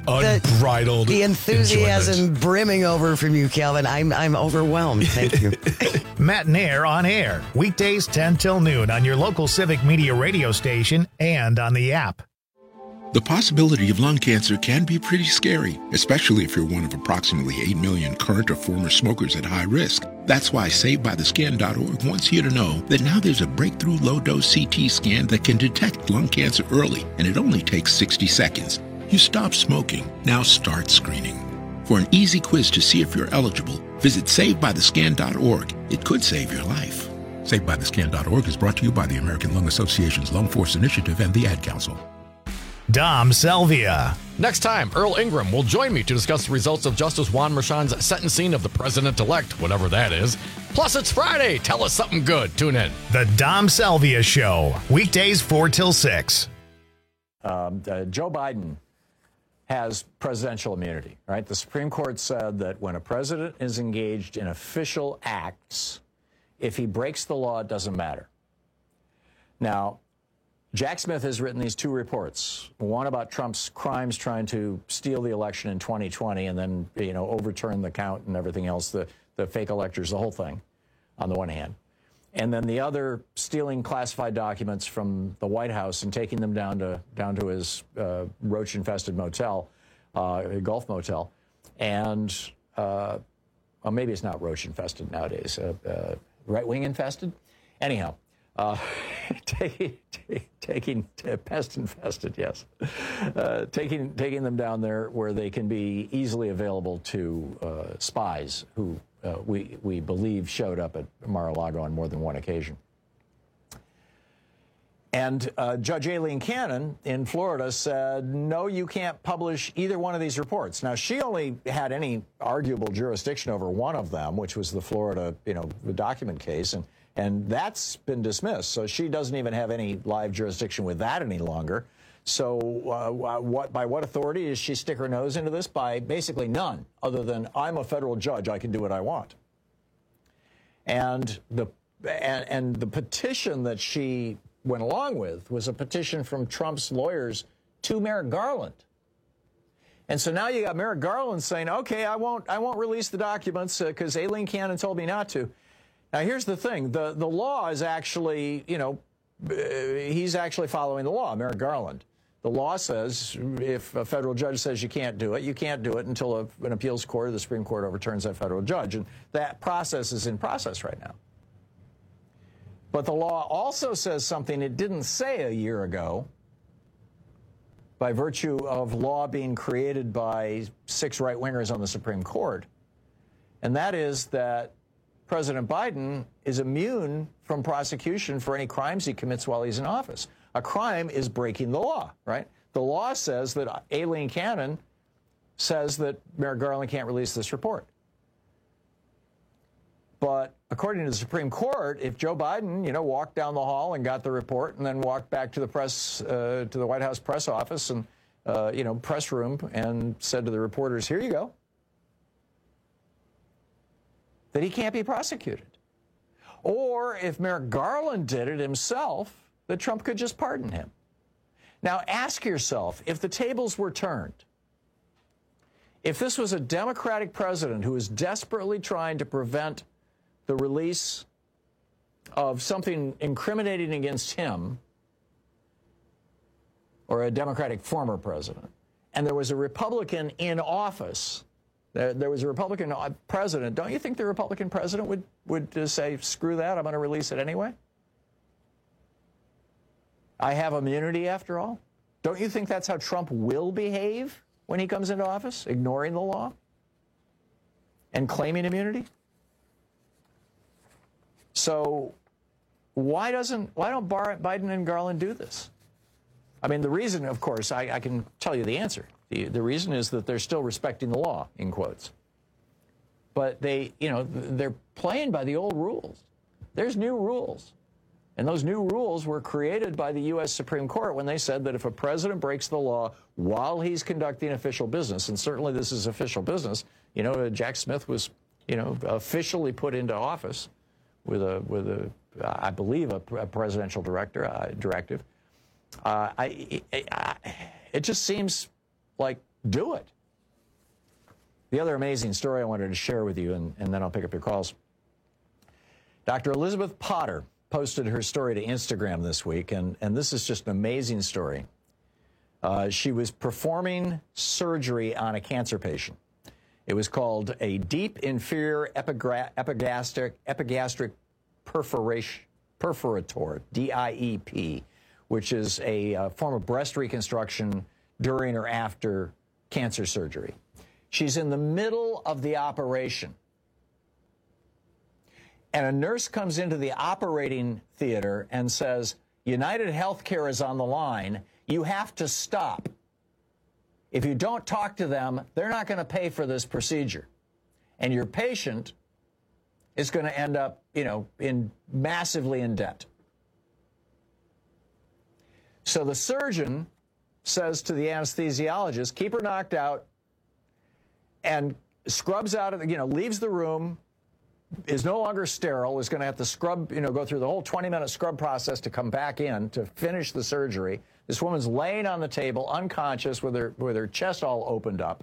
unbridled The, the enthusiasm enjoyment. brimming over from you, Calvin. I'm I'm overwhelmed. Thank you. Matt and Air on air. Weekdays ten till noon on your local Civic Media radio station and on the app. The possibility of lung cancer can be pretty scary, especially if you're one of approximately eight million current or former smokers at high risk. That's why Saved By The Scan dot org wants you to know that now there's a breakthrough low-dose C T scan that can detect lung cancer early, and it only takes sixty seconds. You stop smoking, now start screening. For an easy quiz to see if you're eligible, visit Saved By The Scan dot org. It could save your life. Saved By The Scan dot org is brought to you by the American Lung Association's Lung Force Initiative and the Ad Council. Dom Selvia. Next time, Earl Ingram will join me to discuss the results of Justice Juan Merchan's sentencing of the president-elect, whatever that is. Plus, it's Friday. Tell us something good. Tune in. The Dom Selvia Show. Weekdays four till six. Um, uh, Joe Biden has presidential immunity, right? The Supreme Court said that when a president is engaged in official acts, if he breaks the law, it doesn't matter. Now, Jack Smith has written these two reports, one about Trump's crimes trying to steal the election in twenty twenty and then, you know, overturn the count and everything else, the, the fake electors, the whole thing, on the one hand. And then the other, stealing classified documents from the White House and taking them down to down to his uh, roach-infested motel, uh, Gulf Motel. And, uh, well, maybe it's not roach-infested nowadays, uh, uh, right-wing infested? Anyhow. Uh, taking, taking uh, pest infested, yes. Uh, taking taking them down there where they can be easily available to uh, spies who uh, we we believe showed up at Mar-a-Lago on more than one occasion. And uh, Judge Aileen Cannon in Florida said, no, you can't publish either one of these reports. Now, she only had any arguable jurisdiction over one of them, which was the Florida, you know, the document case, and And that's been dismissed. So she doesn't even have any live jurisdiction with that any longer. So uh, what, by what authority does she stick her nose into this? By basically none, other than I'm a federal judge, I can do what I want. And the, and, and the petition that she went along with was a petition from Trump's lawyers to Merrick Garland. And so now you got Merrick Garland saying, okay, I won't, I won't release the documents because uh, Aileen Cannon told me not to. Now, here's the thing. The, the law is actually, you know, uh, he's actually following the law, Merrick Garland. The law says if a federal judge says you can't do it, you can't do it until a, an appeals court or the Supreme Court overturns that federal judge. And that process is in process right now. But the law also says something it didn't say a year ago by virtue of law being created by six right-wingers on the Supreme Court. And that is that President Biden is immune from prosecution for any crimes he commits while he's in office. A crime is breaking the law, right? The law says that Aileen Cannon says that Merrick Garland can't release this report. But according to the Supreme Court, if Joe Biden, you know, walked down the hall and got the report and then walked back to the press, uh, to the White House press office and, uh, you know, press room and said to the reporters, here you go, that he can't be prosecuted. Or if Merrick Garland did it himself, that Trump could just pardon him. Now, ask yourself, if the tables were turned, if this was a Democratic president who was desperately trying to prevent the release of something incriminating against him, or a Democratic former president, and there was a Republican in office, there was a Republican president, don't you think the Republican president would, would say, screw that, I'm going to release it anyway? I have immunity after all? Don't you think that's how Trump will behave when he comes into office, ignoring the law and claiming immunity? So why doesn't, why don't Biden and Garland do this? I mean, the reason, of course, I, I can tell you the answer. The, the reason is that they're still respecting the law, in quotes. But they, you know, they're playing by the old rules. There's new rules. And those new rules were created by the U S Supreme Court when they said that if a president breaks the law while he's conducting official business, and certainly this is official business, you know, Jack Smith was, you know, officially put into office with a, with a, I believe, a, a presidential director, uh, directive. Uh, I, I, I, it just seems like do it. The other amazing story I wanted to share with you, and, and then I'll pick up your calls. Doctor Elizabeth Potter posted her story to Instagram this week, and, and this is just an amazing story. Uh, she was performing surgery on a cancer patient. It was called a deep inferior epigra- epigastric, epigastric perforation, perforator, D I E P, which is a uh, form of breast reconstruction during or after cancer surgery. She's in the middle of the operation. And a nurse comes into the operating theater and says, United Healthcare is on the line. You have to stop. If you don't talk to them, they're not going to pay for this procedure. And your patient is going to end up, you know, in massively in debt. So the surgeon says to the anesthesiologist, keep her knocked out, and scrubs out of the, you know, leaves the room, is no longer sterile, is going to have to scrub, you know, go through the whole twenty minute scrub process to come back in to finish the surgery. This woman's laying on the table, unconscious, with her, with her chest all opened up,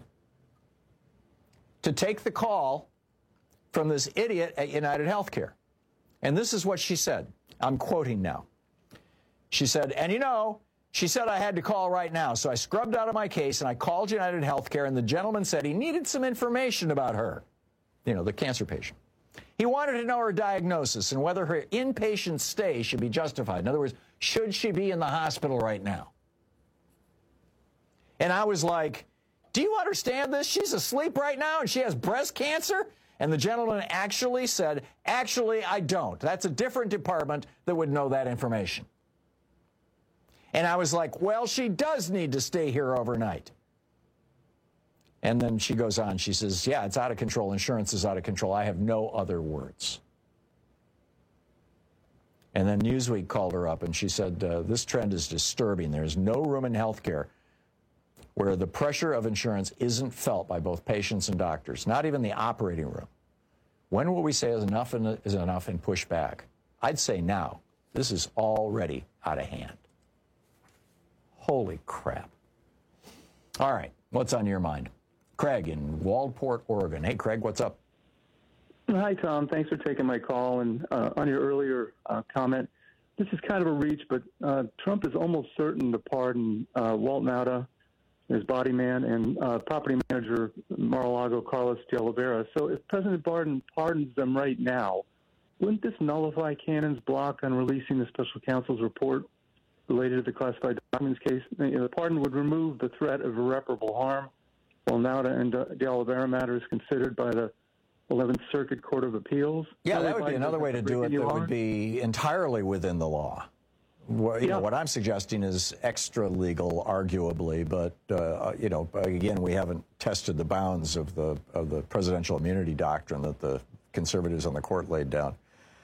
to take the call from this idiot at United Healthcare. And this is what she said. I'm quoting now. She said, and you know, she said I had to call right now, so I scrubbed out of my case and I called United Healthcare, and the gentleman said he needed some information about her, you know, the cancer patient. He wanted to know her diagnosis and whether her inpatient stay should be justified. In other words, should she be in the hospital right now? And I was like, do you understand this? She's asleep right now and she has breast cancer? And the gentleman actually said, actually, I don't. That's a different department that would know that information. And I was like, well, she does need to stay here overnight. And then she goes on. She says, yeah, it's out of control. Insurance is out of control. I have no other words. And then Newsweek called her up and she said, uh, this trend is disturbing. There's no room in healthcare where the pressure of insurance isn't felt by both patients and doctors, not even the operating room. When will we say is enough and is enough and push back? I'd say now. This is already out of hand. Holy crap. All right, what's on your mind? Craig in Waldport, Oregon. Hey, Craig, what's up? Hi, Tom. Thanks for taking my call. And uh, on your earlier uh, comment, this is kind of a reach, but uh, Trump is almost certain to pardon uh, Walt Nauta, his body man, and uh, property manager Mar-a-Lago Carlos de Oliveira. So if President Biden pardons them right now, wouldn't this nullify Cannon's block on releasing the special counsel's report related to the classified documents case? You know, the pardon would remove the threat of irreparable harm, while Nauta and de Oliveira matter is considered by the eleventh Circuit Court of Appeals. Yeah, that would be another way to do it that would be entirely within the law. What, you yeah. know, what I'm suggesting is extra legal, arguably, but uh, you know, again, we haven't tested the bounds of the of the presidential immunity doctrine that the conservatives on the court laid down.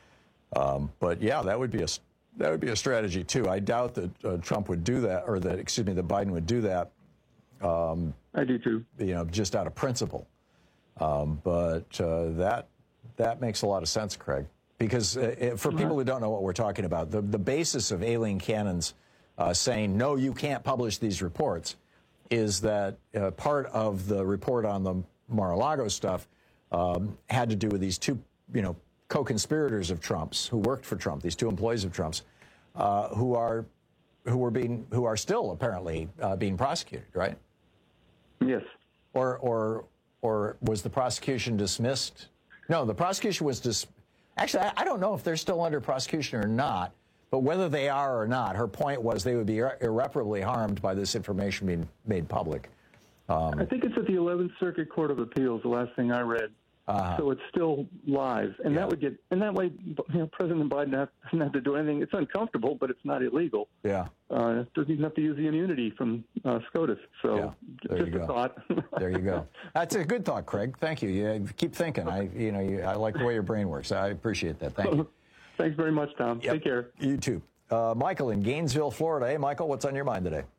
Um, but yeah, that would be a that would be a strategy too. I doubt that uh, Trump would do that, or that excuse me, that Biden would do that. Um, I do too. You know, just out of principle. Um, but uh, that that makes a lot of sense, Craig. Because uh, for people who don't know what we're talking about, the, the basis of Aileen Cannon's uh, saying, no, you can't publish these reports, is that uh, part of the report on the Mar-a-Lago stuff um, had to do with these two, you know, co-conspirators of Trump's who worked for Trump, these two employees of Trump's, uh, who are who were being who are still apparently uh, being prosecuted, right? Yes. Or or or was the prosecution dismissed? No, the prosecution was dis. Actually, I, I don't know if they're still under prosecution or not, but whether they are or not, her point was they would be irre irreparably harmed by this information being made public. Um, I think it's at the eleventh Circuit Court of Appeals, the last thing I read. Uh, so it's still live, and yeah. that would get, and that way, you know, President Biden doesn't have to do anything. It's uncomfortable, but it's not illegal. Yeah, uh, doesn't even have to use the immunity from uh, SCOTUS. So yeah. there just you a go. thought. There you go. That's a good thought, Craig. Thank you. You keep thinking. I, you know, you, I like the way your brain works. I appreciate that. Thank you. Thanks very much, Tom. Yep. Take care. You too. Uh, Michael in Gainesville, Florida. Hey, Michael, what's on your mind today?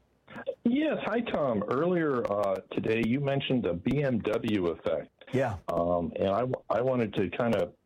Yes. Hi, Tom. Earlier uh, today, you mentioned the B M W effect. Yeah. Um, and I, I wanted to kind of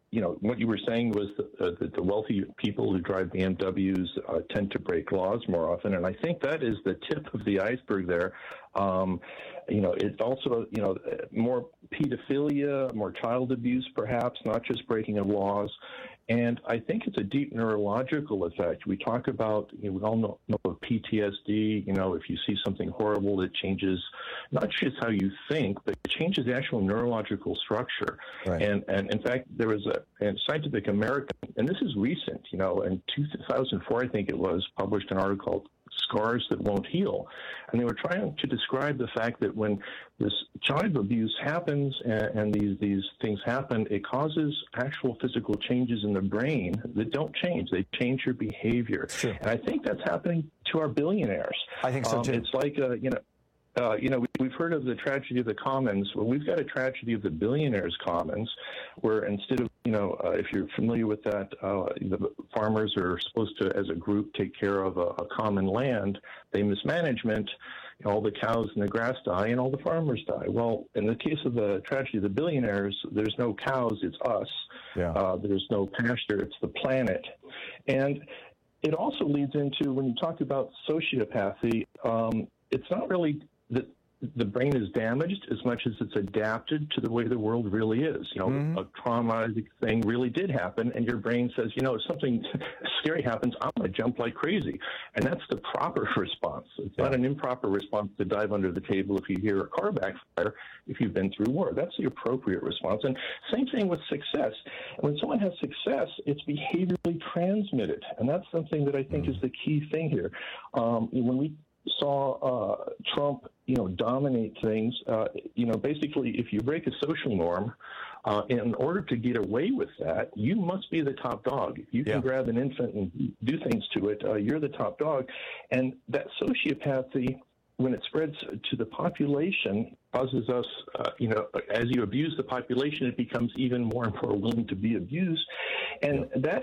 you know, what you were saying was that, uh, that the wealthy people who drive B M Ws uh, tend to break laws more often, and I think that is the tip of the iceberg there. Um, you know, it's also, you know, more pedophilia, more child abuse, perhaps, not just breaking of laws. And I think it's a deep neurological effect. We talk about, you know, we all know, know of P T S D. You know, if you see something horrible, it changes not just how you think, but it changes the actual neurological structure. Right. And, and in fact, there was a, a Scientific American, and this is recent, you know, in two thousand four, I think it was, published an article called Scars That Won't Heal. And they were trying to describe the fact that when this child abuse happens and, and these, these things happen, it causes actual physical changes in the brain that don't change. They change your behavior. Sure. And I think that's happening to our billionaires. I think so, um, too. It's like, uh, you know, Uh, you know, we've heard of the tragedy of the commons. Well, we've got a tragedy of the billionaires' commons, where instead of, you know, uh, if you're familiar with that, uh, the farmers are supposed to, as a group, take care of a, a common land. They mismanagement, you know, all the cows and the grass die, and all the farmers die. Well, in the case of the tragedy of the billionaires, there's no cows, it's us. Yeah. Uh, there's no pasture, it's the planet. And it also leads into, when you talk about sociopathy, um, it's not really that the brain is damaged as much as it's adapted to the way the world really is. You know, mm-hmm. a traumatic thing really did happen, and your brain says, you know, if something scary happens, I'm going to jump like crazy. And that's the proper response. It's yeah. not an improper response to dive under the table if you hear a car backfire, if you've been through war. That's the appropriate response. And same thing with success. When someone has success, it's behaviorally transmitted. And that's something that I think mm-hmm. is the key thing here. Um, when we saw uh, Trump, you know, dominate things. Uh, you know, basically, if you break a social norm, uh, in order to get away with that, you must be the top dog. If you can yeah. grab an infant and do things to it, uh, you're the top dog. And that sociopathy, when it spreads to the population, causes us, uh, you know, as you abuse the population, it becomes even more and more willing to be abused. And yeah. that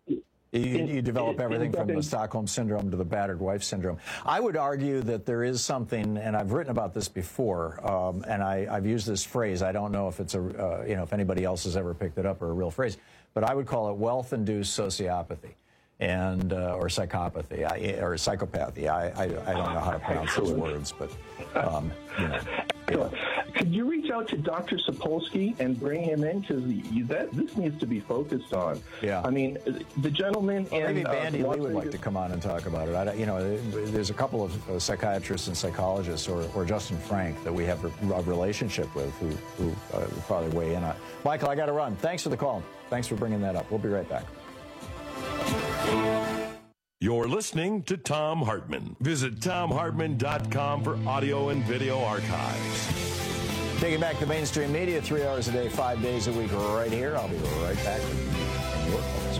You, you develop everything from the Stockholm Syndrome to the battered wife syndrome. I would argue that there is something, and I've written about this before, um, and I, I've used this phrase. I don't know if it's a, uh, you know, if anybody else has ever picked it up or a real phrase, but I would call it wealth-induced sociopathy, and uh, or psychopathy, I, or psychopathy. I, I I don't know how to pronounce those words, but um, you know. Could you reach out to Doctor Sapolsky and bring him in, because that this needs to be focused on? Yeah. I mean, the gentleman. Well, and maybe Bandy uh, Lee would like to come on and talk about it. I, you know, there's a couple of uh, psychiatrists and psychologists, or, or Justin Frank, that we have a, a relationship with, who who uh, will probably weigh in on. Michael, I got to run. Thanks for the call. Thanks for bringing that up. We'll be right back. You're listening to Thom Hartmann. Visit Thom Hartmann dot com for audio and video archives. Taking back the mainstream media three hours a day, five days a week, right here. I'll be right back with your calls.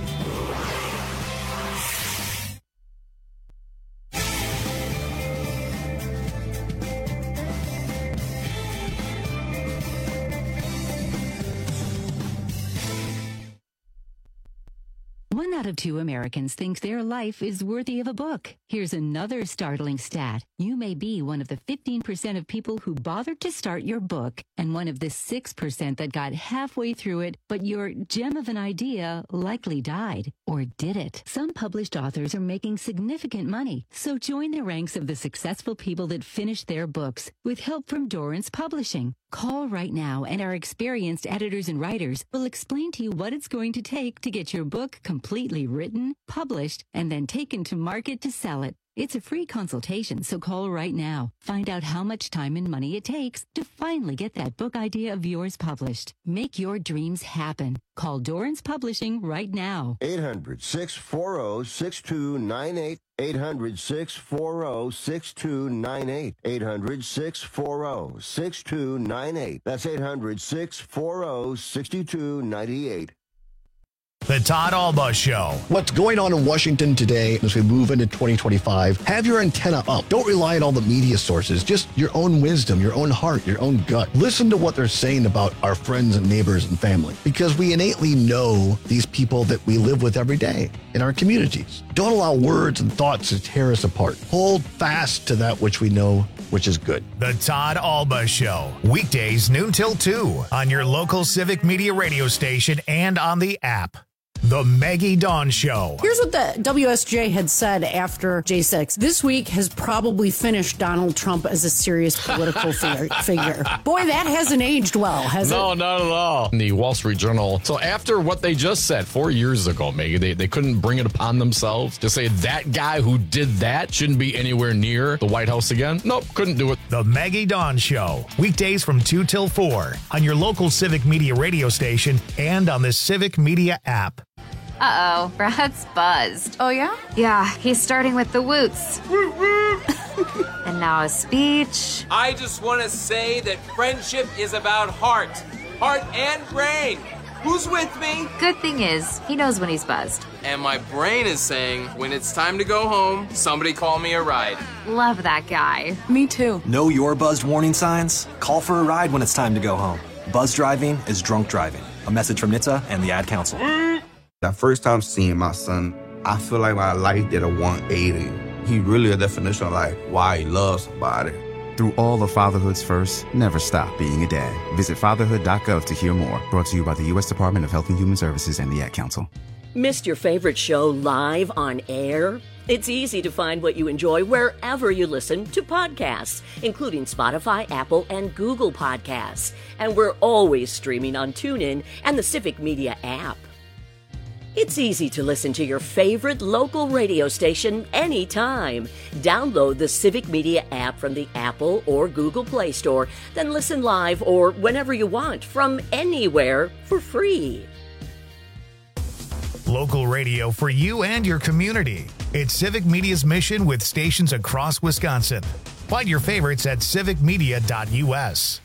One out of two Americans think their life is worthy of a book. Here's another startling stat. You may be one of the fifteen percent of people who bothered to start your book, and one of the six percent that got halfway through it, but your gem of an idea likely died. Or did it? Some published authors are making significant money, so join the ranks of the successful people that finished their books with help from Dorrance Publishing. Call right now, and our experienced editors and writers will explain to you what it's going to take to get your book completely written, published, and then taken to market to sell it. It's a free consultation, so call right now. Find out how much time and money it takes to finally get that book idea of yours published. Make your dreams happen. Call Dorrance Publishing right now. eight hundred, six four zero, six two nine eight. eight hundred, six four zero, six two nine eight. eight hundred, six four zero, six two nine eight. That's eight hundred, six four zero, six two nine eight. The Todd Alba Show. What's going on in Washington today as we move into twenty twenty-five? Have your antenna up. Don't rely on all the media sources. Just your own wisdom, your own heart, your own gut. Listen to what they're saying about our friends and neighbors and family, because we innately know these people that we live with every day in our communities. Don't allow words and thoughts to tear us apart. Hold fast to that which we know, which is good. The Todd Alba Show. Weekdays noon till two on your local Civic Media radio station and on the app. The Maggie Dawn Show. Here's what the W S J had said after J six. This week has probably finished Donald Trump as a serious political figure. figure. Boy, that hasn't aged well, has no, it? No, not at all. In the Wall Street Journal. So after what they just said four years ago, Maggie, they, they couldn't bring it upon themselves to say that guy who did that shouldn't be anywhere near the White House again. Nope, couldn't do it. The Maggie Dawn Show. Weekdays from two till four on your local Civic Media radio station and on the Civic Media app. Uh-oh, Brad's buzzed. Oh, yeah? Yeah, he's starting with the woots. And now a speech. I just want to say that friendship is about heart. Heart and brain. Who's with me? Good thing is, he knows when he's buzzed. And my brain is saying, when it's time to go home, somebody call me a ride. Love that guy. Me too. Know your buzzed warning signs? Call for a ride when it's time to go home. Buzz driving is drunk driving. A message from N H T S A and the Ad Council. The first time seeing my son, I feel like my life did a one eighty. He really a definition of like why he loves somebody. Through all of fatherhood's first, never stop being a dad. Visit fatherhood dot gov to hear more. Brought to you by the U S Department of Health and Human Services and the Ad Council. Missed your favorite show live on air? It's easy to find what you enjoy wherever you listen to podcasts, including Spotify, Apple, and Google Podcasts. And we're always streaming on TuneIn and the Civic Media app. It's easy to listen to your favorite local radio station anytime. Download the Civic Media app from the Apple or Google Play Store, then listen live or whenever you want from anywhere for free. Local radio for you and your community. It's Civic Media's mission with stations across Wisconsin. Find your favorites at civic media dot U S.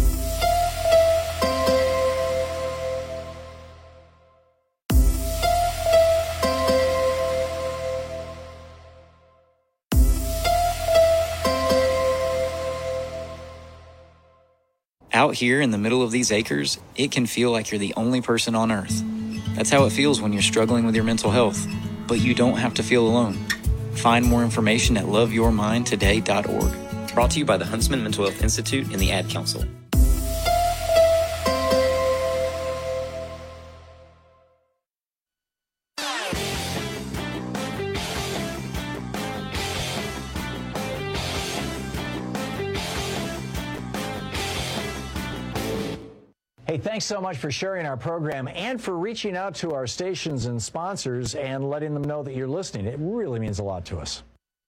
Out here in the middle of these acres, it can feel like you're the only person on Earth. That's how it feels when you're struggling with your mental health. But you don't have to feel alone. Find more information at love your mind today dot org. Brought to you by the Huntsman Mental Health Institute and the Ad Council. Hey, thanks so much for sharing our program and for reaching out to our stations and sponsors and letting them know that you're listening. It really means a lot to us.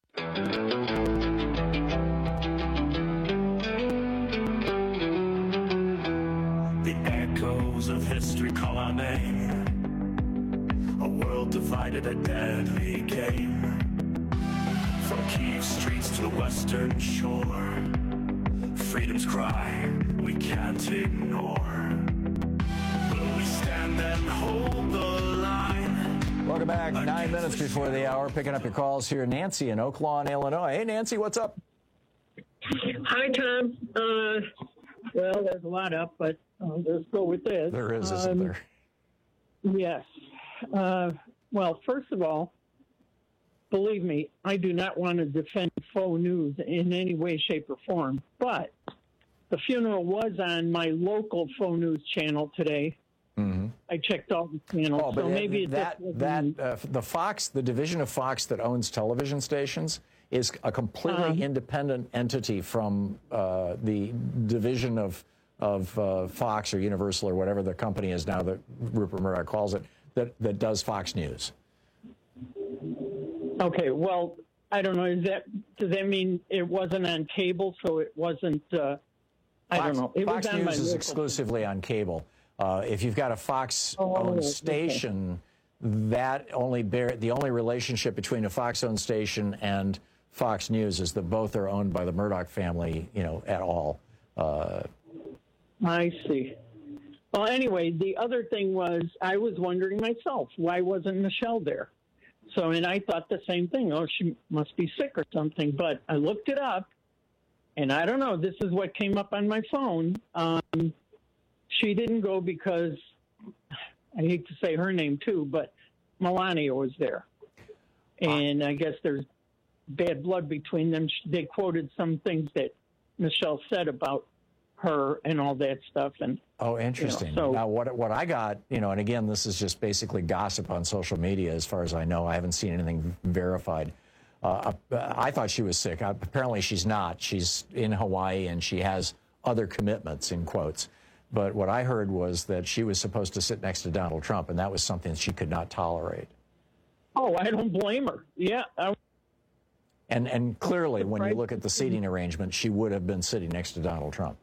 The echoes of history call our name. A world divided, a deadly game. From Kiev streets to the western shore, freedom's cry we can't ignore. Will we stand and hold the line? Welcome back. Nine minutes before the hour. Picking up your calls here. Nancy in Oak Lawn, Illinois. Hey, Nancy, what's up? Hi, Tom. Uh, well, there's a lot up, but uh, let's go with this. There is, isn't um, there? Yes. Uh, well, first of all, believe me, I do not want to defend faux news in any way, shape, or form, but the funeral was on my local faux news channel today. Mm-hmm. I checked all the channels, Oh, but so maybe that it that, that uh, the Fox, the division of Fox that owns television stations, is a completely Uh-huh. independent entity from uh, the division of of uh, Fox or Universal or whatever the company is now that Rupert Murdoch calls it, that that does Fox News. Okay, well, I don't know. Is that does that mean it wasn't on cable, so it wasn't? Uh, I Fox, don't know. It Fox was on News my is local- exclusively on cable. Uh, if you've got a Fox-owned Oh, okay. station, that only bear the only relationship between a Fox-owned station and Fox News is that both are owned by the Murdoch family. You know, at all. Uh, I see. Well, anyway, the other thing was I was wondering myself, why wasn't Michelle there? So, and I thought the same thing. Oh, she must be sick or something. But I looked it up, and I don't know. This is what came up on my phone. Um, she didn't go because, I hate to say her name too, but Melania was there. And I guess there's bad blood between them. They quoted some things that Michelle said about her and all that stuff. And oh, interesting. You know, so, now, what what I got, you know, and again, this is just basically gossip on social media, as far as I know. I haven't seen anything verified. Uh, I thought she was sick. Apparently, she's not. She's in Hawaii and she has other commitments, in quotes. But what I heard was that she was supposed to sit next to Donald Trump, and that was something she could not tolerate. Oh, I don't blame her. Yeah. I And and clearly, when you look at the seating arrangement, she would have been sitting next to Donald Trump.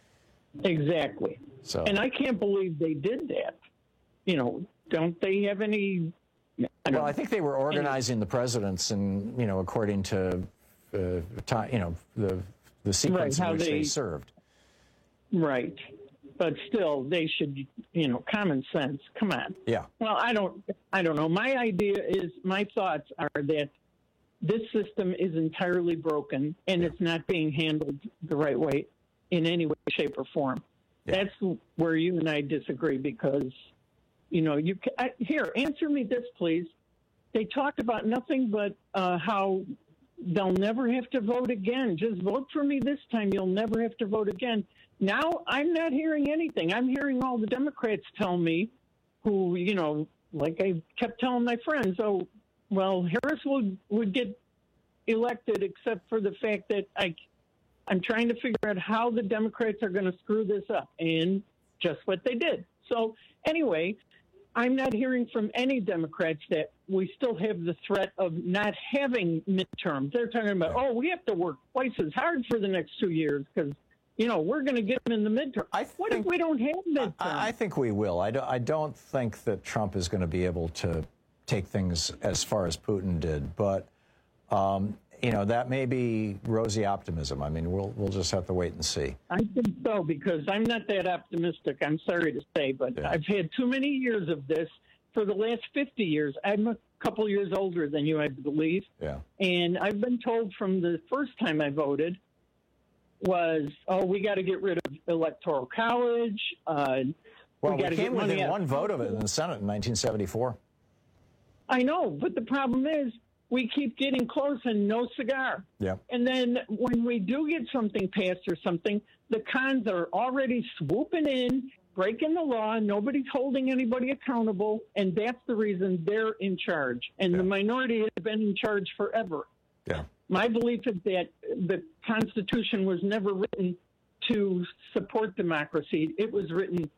Exactly. So, and I can't believe they did that. You know, don't they have any? I well, I think they were organizing any, the presidents, and you know, according to uh, time, you know, the the sequence right, in which they, they served. Right, but still, they should, you know, common sense. Come on. Yeah. Well, I don't. I don't know. My idea is, my thoughts are that this system is entirely broken, and it's not being handled the right way in any way, shape, or form. Yeah. That's where you and I disagree, because, you know, you can, I, here, answer me this, please. They talked about nothing but uh, how they'll never have to vote again. Just vote for me this time. You'll never have to vote again. Now, I'm not hearing anything. I'm hearing all the Democrats tell me, who, you know, like I kept telling my friends, oh, well, Harris would, would get elected, except for the fact that I I'm trying to figure out how the Democrats are going to screw this up, and just what they did. So anyway, I'm not hearing from any Democrats that we still have the threat of not having midterms. They're talking about, oh, we have to work twice as hard for the next two years because, you know, we're going to get them in the midterm. I what if we don't have midterms? I, I think we will. I, do, I don't think that Trump is going to be able to take things as far as Putin did, but um, you know, that may be rosy optimism. I mean, we'll we'll just have to wait and see. I think so, because I'm not that optimistic. I'm sorry to say, but yeah. I've had too many years of this. For the last fifty years, I'm a couple years older than you, I believe. Yeah. And I've been told from the first time I voted was, oh, we got to get rid of Electoral College. Uh, well, we, we came within one vote of it in the Senate in nineteen seventy-four. I know, but the problem is, we keep getting close and no cigar. Yeah. And then when we do get something passed or something, the cons are already swooping in, breaking the law. Nobody's holding anybody accountable. And that's the reason they're in charge. And yeah. the minority has been in charge forever. Yeah. My belief is that the Constitution was never written to support democracy. It was written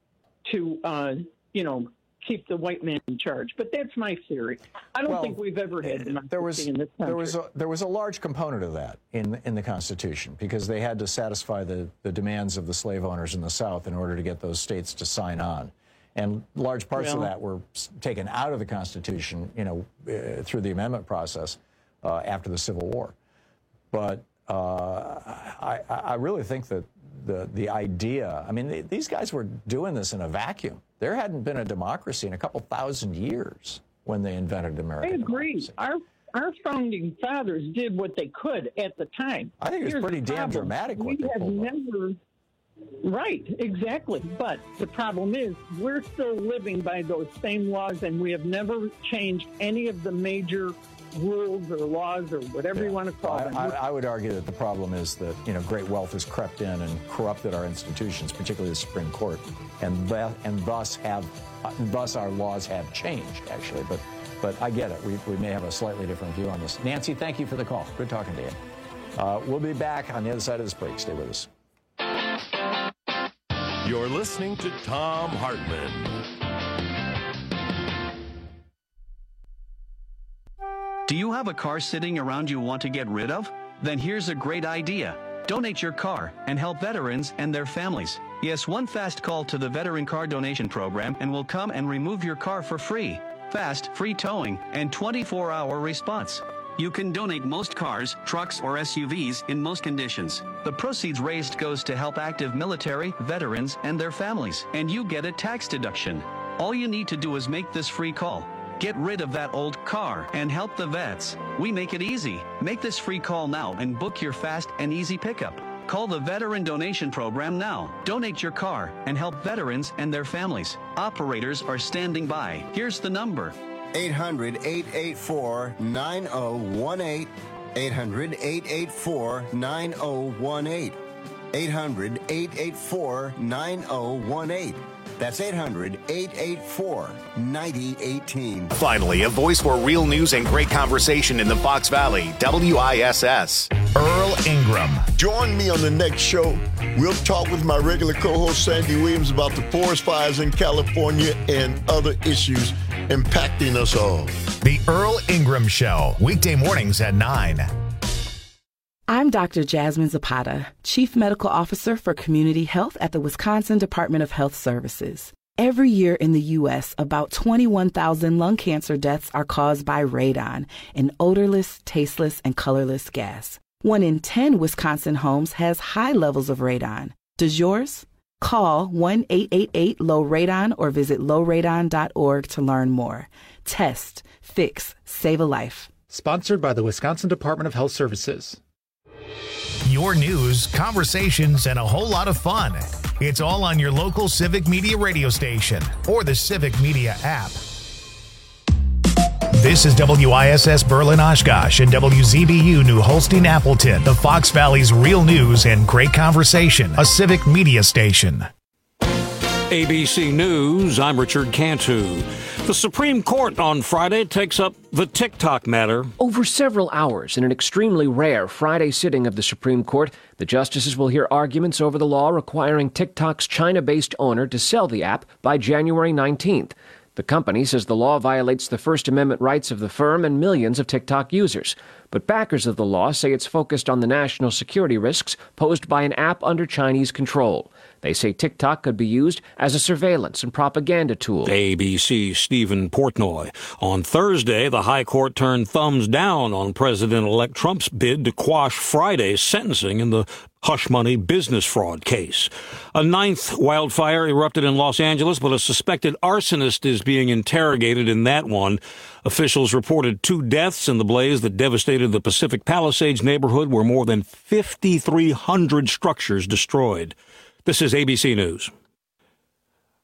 to, uh, you know, keep the white man in charge. But that's my theory. I don't well, think we've ever had democracy there was, in this country. There was, a, there was a large component of that in, in the Constitution, because they had to satisfy the, the demands of the slave owners in the South in order to get those states to sign on. And large parts well, of that were taken out of the Constitution, you know, uh, through the amendment process uh, after the Civil War. But uh, I, I really think that the, the idea, I mean, they, these guys were doing this in a vacuum. There hadn't been a democracy in a couple thousand years when they invented American I agree. democracy. Our our founding fathers did what they could at the time. I think it's Here's pretty the damn problem. dramatic what we they have pulled off. never, Right, exactly. But the problem is we're still living by those same laws, and we have never changed any of the major rules or laws or whatever Yeah. you want to call I, them. I, I would argue that the problem is that, you know, great wealth has crept in and corrupted our institutions, particularly the Supreme Court, and th- and thus have uh, thus our laws have changed, actually. But but I get it. We we may have a slightly different view on this. Nancy, thank you for the call. Good talking to you. Uh, we'll be back on the other side of this break. Stay with us. You're listening to Thom Hartmann. Do you have a car sitting around you want to get rid of? Then here's a great idea. Donate your car and help veterans and their families. Yes, one fast call to the Veteran Car Donation Program and we'll come and remove your car for free. Fast, free towing, and twenty-four hour response. You can donate most cars, trucks, or S U Vs in most conditions. The proceeds raised goes to help active military, veterans, and their families, and you get a tax deduction. All you need to do is make this free call. Get rid of that old car and help the vets. We make it easy. Make this free call now and book your fast and easy pickup. Call the Veteran Donation Program now. Donate your car and help veterans and their families. Operators are standing by. Here's the number. eight hundred, eight eight four, nine oh one eight. eight hundred, eight eight four, nine oh one eight. eight hundred, eight eight four, nine oh one eight. That's eight hundred, eight eight four, nine oh one eight. Finally, a voice for real news and great conversation in the Fox Valley, W I S S. Earl Ingram. Join me on the next show. We'll talk with my regular co-host Sandy Williams about the forest fires in California and other issues impacting us all. The Earl Ingram Show, weekday mornings at nine. I'm Doctor Jasmine Zapata, Chief Medical Officer for Community Health at the Wisconsin Department of Health Services. Every year in the U S, about twenty-one thousand lung cancer deaths are caused by radon, an odorless, tasteless, and colorless gas. One in ten Wisconsin homes has high levels of radon. Does yours? Call one eight eight eight, low radon or visit low radon dot org to learn more. Test, fix, save a life. Sponsored by the Wisconsin Department of Health Services. Your news, conversations, and a whole lot of fun. It's all on your local Civic Media radio station or the Civic Media app. This is W I S S Berlin Oshkosh and W Z B U New Holstein Appleton, the Fox Valley's real news and great conversation, a Civic Media station. A B C News, I'm Richard Cantu. The Supreme Court on Friday takes up the TikTok matter. Over several hours in an extremely rare Friday sitting of the Supreme Court, the justices will hear arguments over the law requiring TikTok's China-based owner to sell the app by January nineteenth. The company says the law violates the First Amendment rights of the firm and millions of TikTok users. But backers of the law say it's focused on the national security risks posed by an app under Chinese control. They say TikTok could be used as a surveillance and propaganda tool. A B C's Stephen Portnoy. On Thursday, the High Court turned thumbs down on President-elect Trump's bid to quash Friday's sentencing in the hush money business fraud case. A ninth wildfire erupted in Los Angeles, but a suspected arsonist is being interrogated in that one. Officials reported two deaths in the blaze that devastated the Pacific Palisades neighborhood, where more than fifty-three hundred structures destroyed. This is A B C News.